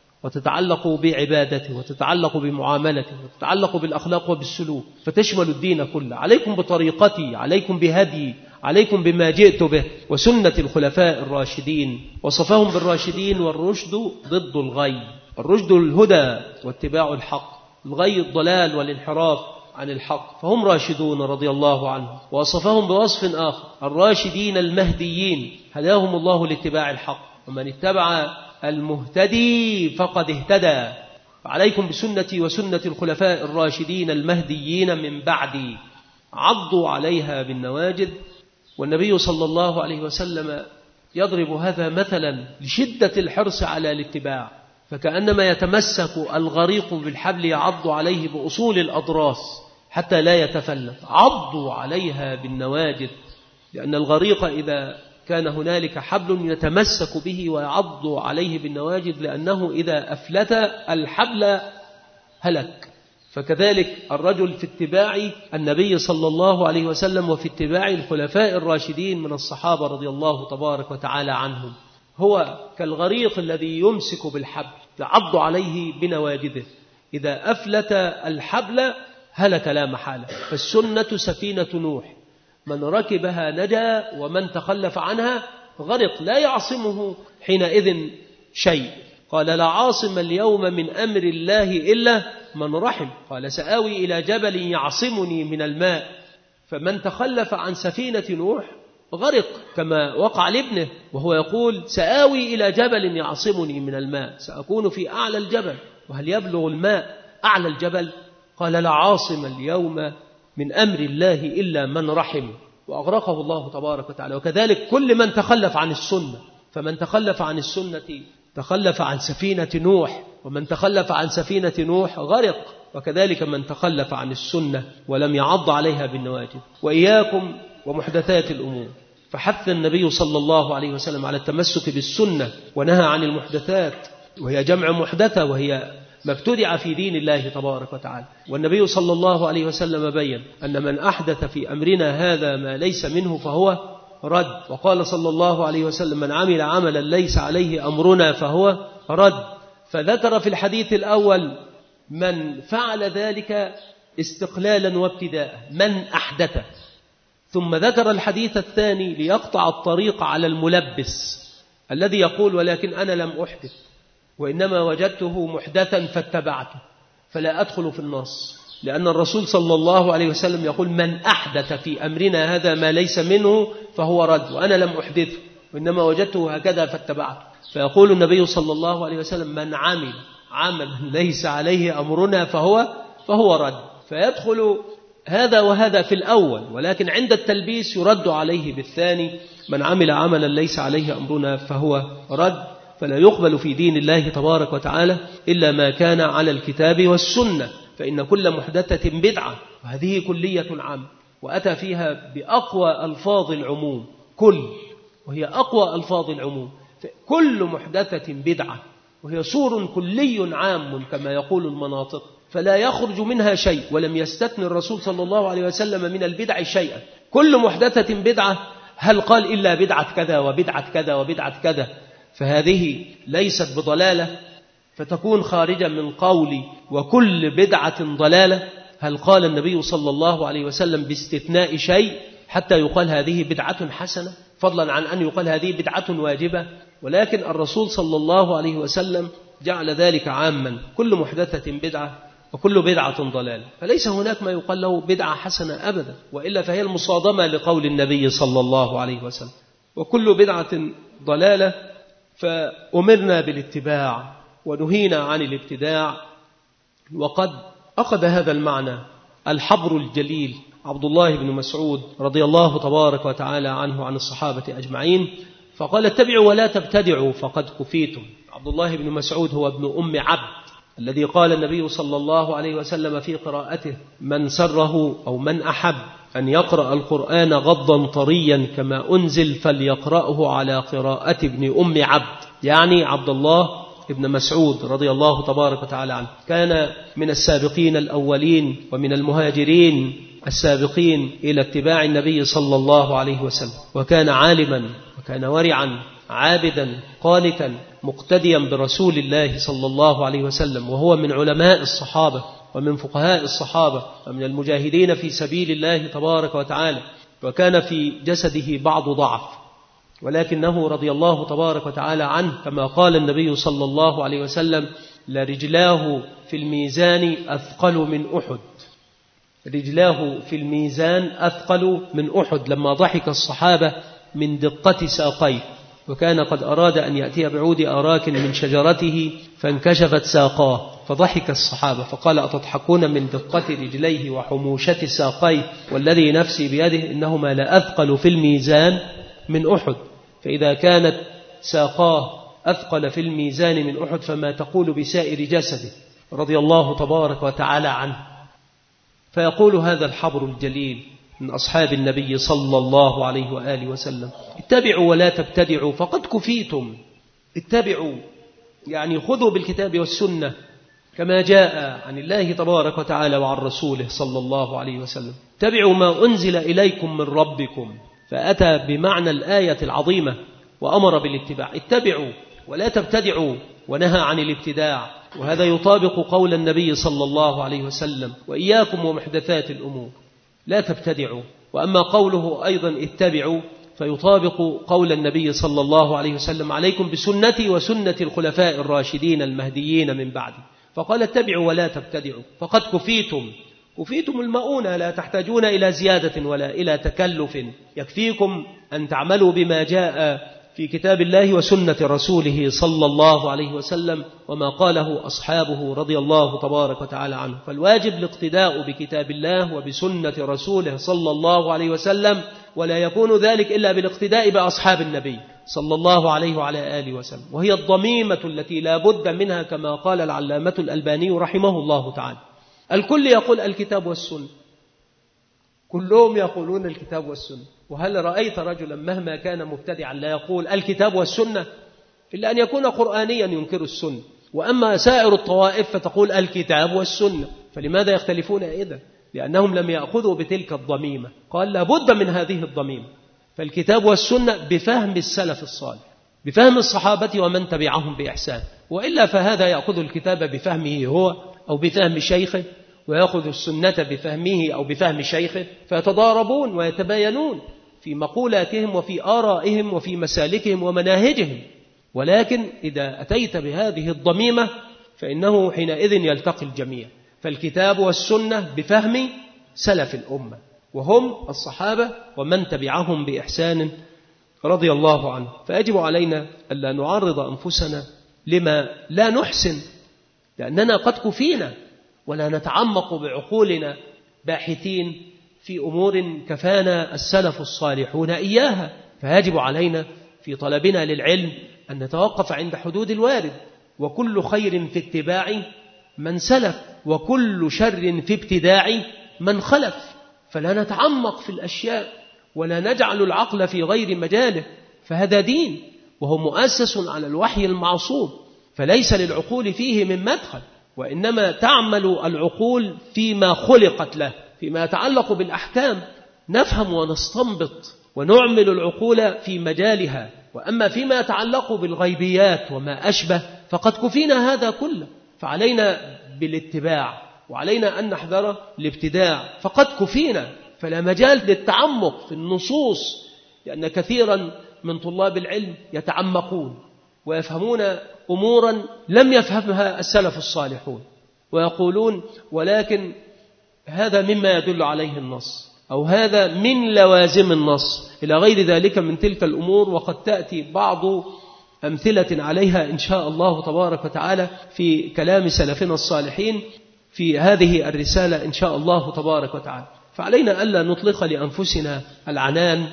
وتتعلق بعبادته، وتتعلق بمعاملته، وتتعلق بالأخلاق وبالسلوك، فتشمل الدين كله. عليكم بطريقتي، عليكم بهدي، عليكم بما جئت به، وسنة الخلفاء الراشدين. وصفهم بالراشدين، والرشد ضد الغي. الرشد الهدى واتباع الحق، الغي الضلال والانحراف عن الحق، فهم راشدون رضي الله عنهم. ووصفهم بوصف آخر: الراشدين المهديين، هداهم الله لاتباع الحق، ومن اتبع المهتدي فقد اهتدى. فعليكم بسنتي وسنة الخلفاء الراشدين المهديين من بعدي، عضوا عليها بالنواجذ. والنبي صلى الله عليه وسلم يضرب هذا مثلا لشدة الحرص على الاتباع، فكأنما يتمسك الغريق بالحبل يعض عليه بأصول الأضراس حتى لا يتفلت. عضوا عليها بالنواجذ، لأن الغريق إذا كان هنالك حبل يتمسك به ويعض عليه بالنواجذ، لأنه إذا أفلت الحبل هلك. فكذلك الرجل في اتباع النبي صلى الله عليه وسلم وفي اتباع الخلفاء الراشدين من الصحابة رضي الله تبارك وتعالى عنهم هو كالغريق الذي يمسك بالحبل يعض عليه بنواجذه، إذا أفلت الحبل هلك لا محالة. فالسنة سفينة نوح،
من ركبها نجا ومن تخلف عنها غرق، لا يعصمه حينئذ شيء. قال لا عاصم اليوم من أمر الله إلا من رحم. قال سآوي إلى جبل يعصمني من الماء. فمن تخلف عن سفينة نوح غرق كما وقع لابنه، وهو يقول سآوي إلى جبل يعصمني من الماء، سأكون في أعلى الجبل. وهل يبلغ الماء أعلى الجبل؟ قال لا عاصم اليوم من أمر الله إلا من رحم، وأغرقه الله تبارك وتعالى. وكذلك كل من تخلف عن السنة، فمن تخلف عن السنة تخلف عن سفينة نوح، ومن تخلف عن سفينة نوح غرق. وكذلك من تخلف عن السنة ولم يعض عليها بالنواجذ. وإياكم ومحدثات الأمور، فحث النبي صلى الله عليه وسلم على التمسك بالسنة، ونهى عن المحدثات، وهي جمع محدثة، وهي ما ابتدع في دين الله تبارك وتعالى. والنبي صلى الله عليه وسلم بين أن من أحدث في أمرنا هذا ما ليس منه فهو رد. وقال صلى الله عليه وسلم من عمل عملا ليس عليه أمرنا فهو رد. فذكر في الحديث الأول من فعل ذلك استقلالا وابتداء، من أحدث. ثم ذكر الحديث الثاني ليقطع الطريق على الملبس الذي يقول ولكن أنا لم أحدث، وإنما وجدته محدثا فاتبعته، فلا أدخل في النص. لأن الرسول صلى الله عليه وسلم يقول من أحدث في أمرنا هذا ما ليس منه فهو رد، وأنا لم أحدثه وإنما وجدته هكذا فاتبعته. فيقول النبي صلى الله عليه وسلم من عمل عملا ليس عليه أمرنا فهو فهو رد. فيدخل هذا وهذا في الأول، ولكن عند التلبيس يرد عليه بالثاني من عمل عملا ليس عليه أمرنا فهو رد. فلا يقبل في دين الله تبارك وتعالى إلا ما كان على الكتاب والسنة، فإن كل محدثة بدعة، وهذه كلية عامة وأتى فيها بأقوى ألفاظ العموم كل، وهي أقوى ألفاظ العموم. كل محدثة بدعة، وهي سور كلي عام كما يقول المناطق، فلا يخرج منها شيء، ولم يستثني الرسول صلى الله عليه وسلم من البدع شيئا. كل محدثة بدعة، هل قال إلا بدعة كذا وبدعة كذا وبدعة كذا؟ فهذه ليست بضلالة فتكون خارجا من قول وكل بدعة ضلالة. هل قال النبي صلى الله عليه وسلم باستثناء شيء حتى يقال هذه بدعة حسنة، فضلا عن أن يقال هذه بدعة واجبة؟ ولكن الرسول صلى الله عليه وسلم جعل ذلك عاما، كل محدثة بدعة وكل بدعة ضلالة. فليس هناك ما يقال له بدعة حسنة أبدا، وإلا فهي المصادمة لقول النبي صلى الله عليه وسلم. وكل بدعة ضلالة، فأمرنا بالاتباع ونهينا عن الابتداع. وقد أخذ هذا المعنى الحبر الجليل عبد الله بن مسعود رضي الله تبارك وتعالى عنه عن الصحابة أجمعين، فقال اتبعوا ولا تبتدعوا فقد كفيتم. عبد الله بن مسعود هو ابن أم عبد الذي قال النبي صلى الله عليه وسلم في قراءته من سره أو من أحب أن يقرأ القرآن غضا طريا كما أنزل فليقرأه على قراءة ابن أم عبد، يعني عبد الله ابن مسعود رضي الله تبارك وتعالى عنه. كان من السابقين الأولين ومن المهاجرين السابقين إلى اتباع النبي صلى الله عليه وسلم، وكان عالما وكان ورعا عابدا قانتا مقتديا برسول الله صلى الله عليه وسلم، وهو من علماء الصحابة ومن فقهاء الصحابة ومن المجاهدين في سبيل الله تبارك وتعالى. وكان في جسده بعض ضعف، ولكنه رضي الله تبارك وتعالى عنه كما قال النبي صلى الله عليه وسلم لرجلاه في الميزان أثقل من أحد. رجلاه في الميزان أثقل من أحد، لما ضحك الصحابة من دقة ساقيه، وكان قد أراد أن يأتي بعود أراك من شجرته فانكشفت ساقاه، فضحك الصحابة فقال أتضحكون من دقة رجليه وحموشة ساقيه والذي نفسي بيده إنهما لأثقل في الميزان من أحد. فإذا كانت ساقاه أثقل في الميزان من أحد فما تقول بسائر جسده رضي الله تبارك وتعالى عنه. فيقول هذا الحبر الجليل من أصحاب النبي صلى الله عليه وآله وسلم اتبعوا ولا تبتدعوا فقد كفيتم. اتبعوا يعني خذوا بالكتاب والسنة كما جاء عن الله تبارك وتعالى وعن رسوله صلى الله عليه وسلم. اتبعوا ما أنزل إليكم من ربكم، فأتى بمعنى الآية العظيمة وأمر بالاتباع. اتبعوا ولا تبتدعوا، ونهى عن الابتداع، وهذا يطابق قول النبي صلى الله عليه وسلم وإياكم ومحدثات الأمور. لا تبتدعوا، وأما قوله أيضا اتبعوا فيطابق قول النبي صلى الله عليه وسلم عليكم بسنتي وسنة الخلفاء الراشدين المهديين من بعدي، فقال اتبعوا ولا تبتدعوا فقد كفيتم كفيتم المؤونة، لا تحتاجون إلى زيادة ولا إلى تكلف، يكفيكم أن تعملوا بما جاء في كتاب الله وسنة رسوله صلى الله عليه وسلم وما قاله أصحابه رضي الله تبارك وتعالى عنه. فالواجب الاقتداء بكتاب الله وبسنة رسوله صلى الله عليه وسلم، ولا يكون ذلك إلا بالاقتداء بأصحاب النبي صلى الله عليه وعلى آله وسلم، وهي الضميمة التي لا بد منها كما قال العلامة الألباني رحمه الله تعالى. الكل يقول الكتاب والسنة، كلهم يقولون الكتاب والسنة، وهل رأيت رجلا مهما كان مبتدعا لا يقول الكتاب والسنة؟ إلا أن يكون قرآنيا ينكر السنة. وأما سائر الطوائف فتقول الكتاب والسنة، فلماذا يختلفون إذا؟ لأنهم لم يأخذوا بتلك الضميمة. قال لابد من هذه الضميمة، فالكتاب والسنة بفهم السلف الصالح، بفهم الصحابة ومن تبعهم بإحسان، وإلا فهذا يأخذ الكتاب بفهمه هو أو بفهم شيخه، ويأخذ السنة بفهمه أو بفهم شيخه، فيتضاربون ويتباينون في مقولاتهم وفي آرائهم وفي مسالكهم ومناهجهم. ولكن إذا أتيت بهذه الضميمة فإنه حينئذ يلتقي الجميع. فالكتاب والسنة بفهم سلف الأمة وهم الصحابة ومن تبعهم بإحسان رضي الله عنه. فيجب علينا ألا نعرض أنفسنا لما لا نحسن، لأننا قد كفينا، ولا نتعمق بعقولنا باحثين في أمور كفانا السلف الصالحون إياها. فيجب علينا في طلبنا للعلم أن نتوقف عند حدود الوارد، وكل خير في اتباع من سلف، وكل شر في ابتداع من خلف. فلا نتعمق في الأشياء ولا نجعل العقل في غير مجاله، فهذا دين وهو مؤسس على الوحي المعصوم، فليس للعقول فيه من مدخل، وإنما تعمل العقول فيما خلقت له، فيما يتعلق بالأحكام نفهم ونستنبط ونعمل العقول في مجالها. وأما فيما يتعلق بالغيبيات وما أشبه فقد كفينا هذا كله، فعلينا بالاتباع، وعلينا أن نحذر الابتداع، فقد كفينا. فلا مجال للتعمق في النصوص، لأن كثيرا من طلاب العلم يتعمقون ويفهمون أمورا لم يفهمها السلف الصالحون، ويقولون ولكن هذا مما يدل عليه النص، أو هذا من لوازم النص، إلى غير ذلك من تلك الأمور. وقد تأتي بعض أمثلة عليها إن شاء الله تبارك وتعالى في كلام سلفنا الصالحين في هذه الرسالة إن شاء الله تبارك وتعالى. فعلينا ألا نطلق لأنفسنا العنان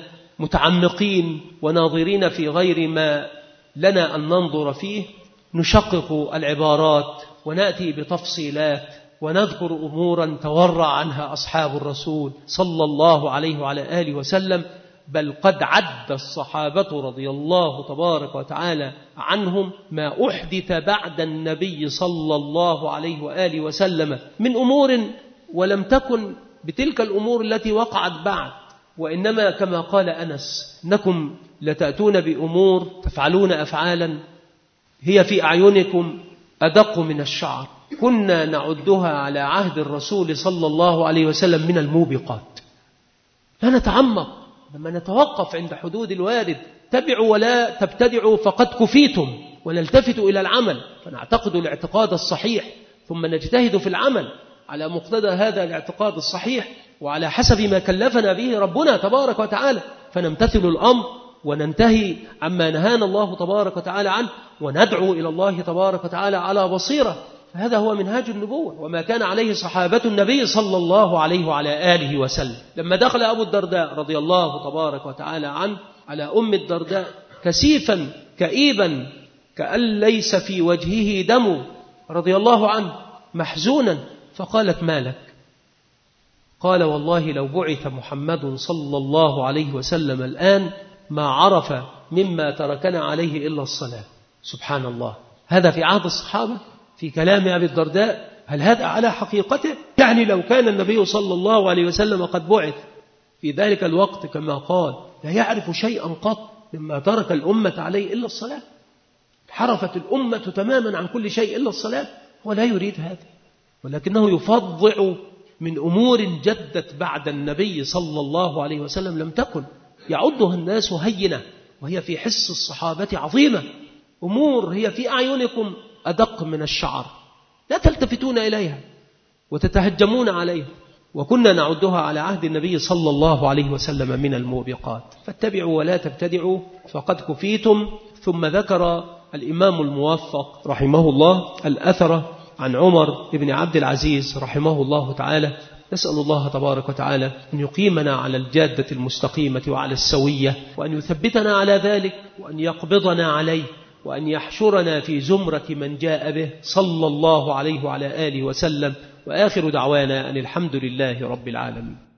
متعمقين وناظرين في غير ما لنا أن ننظر فيه، نشقق العبارات ونأتي بتفصيلات ونذكر أمورا تورع عنها أصحاب الرسول صلى الله عليه وعلى آله وسلم، بل قد عد الصحابة رضي الله تبارك وتعالى عنهم ما أحدث بعد النبي صلى الله عليه وآله وسلم من أمور، ولم تكن بتلك الأمور التي وقعت بعد، وإنما كما قال أنس إنكم لتأتون بأمور تفعلون أفعالا هي في أعينكم أدق من الشعر، كنا نعدها على عهد الرسول صلى الله عليه وسلم من الموبقات. لا نتعمق، لما نتوقف عند حدود الوارد. تبعوا ولا تبتدعوا فقد كفيتم، ونلتفت إلى العمل، فنعتقد الاعتقاد الصحيح ثم نجتهد في العمل على مقتضى هذا الاعتقاد الصحيح وعلى حسب ما كلفنا به ربنا تبارك وتعالى، فنمتثل الأمر وننتهي عما نهانا الله تبارك وتعالى عنه، وندعو إلى الله تبارك وتعالى على بصيرة. فهذا هو منهاج النبوة وما كان عليه صحابة النبي صلى الله عليه وعلى آله وسلم. لما دخل أبو الدرداء رضي الله تبارك وتعالى عنه على أم الدرداء كسيفا كئيبا كأن ليس في وجهه دم رضي الله عنه محزونا، فقالت ما لك؟ قال والله لو بعث محمد صلى الله عليه وسلم الآن ما عرف مما تركنا عليه إلا الصلاة. سبحان الله، هذا في عهد الصحابة في كلام أبي الدرداء؟ هل هذا على حقيقته؟ يعني لو كان النبي صلى الله عليه وسلم قد بعث في ذلك الوقت كما قال لا يعرف شيئا قط مما ترك الأمة عليه إلا الصلاة، حرفت الأمة تماما عن كل شيء إلا الصلاة، ولا يريد هذا، ولكنه يفضع من أمور جدت بعد النبي صلى الله عليه وسلم لم تكن يعدها الناس هينة، وهي في حس الصحابة عظيمة. أمور هي في أعينكم أدق من الشعر لا تلتفتون إليها وتتهجمون عليها، وكنا نعدها على عهد النبي صلى الله عليه وسلم من الموبقات. فاتبعوا ولا تبتدعوا فقد كفيتم. ثم ذكر الإمام الموفق رحمه الله الأثر عن عمر بن عبد العزيز رحمه الله تعالى. نسأل الله تبارك وتعالى أن يقيمنا على الجادة المستقيمة وعلى السوية، وأن يثبتنا على ذلك، وأن يقبضنا عليه، وأن يحشرنا في زمرة من جاء به صلى الله عليه وعلى آله وسلم. وآخر دعوانا أن الحمد لله رب العالمين.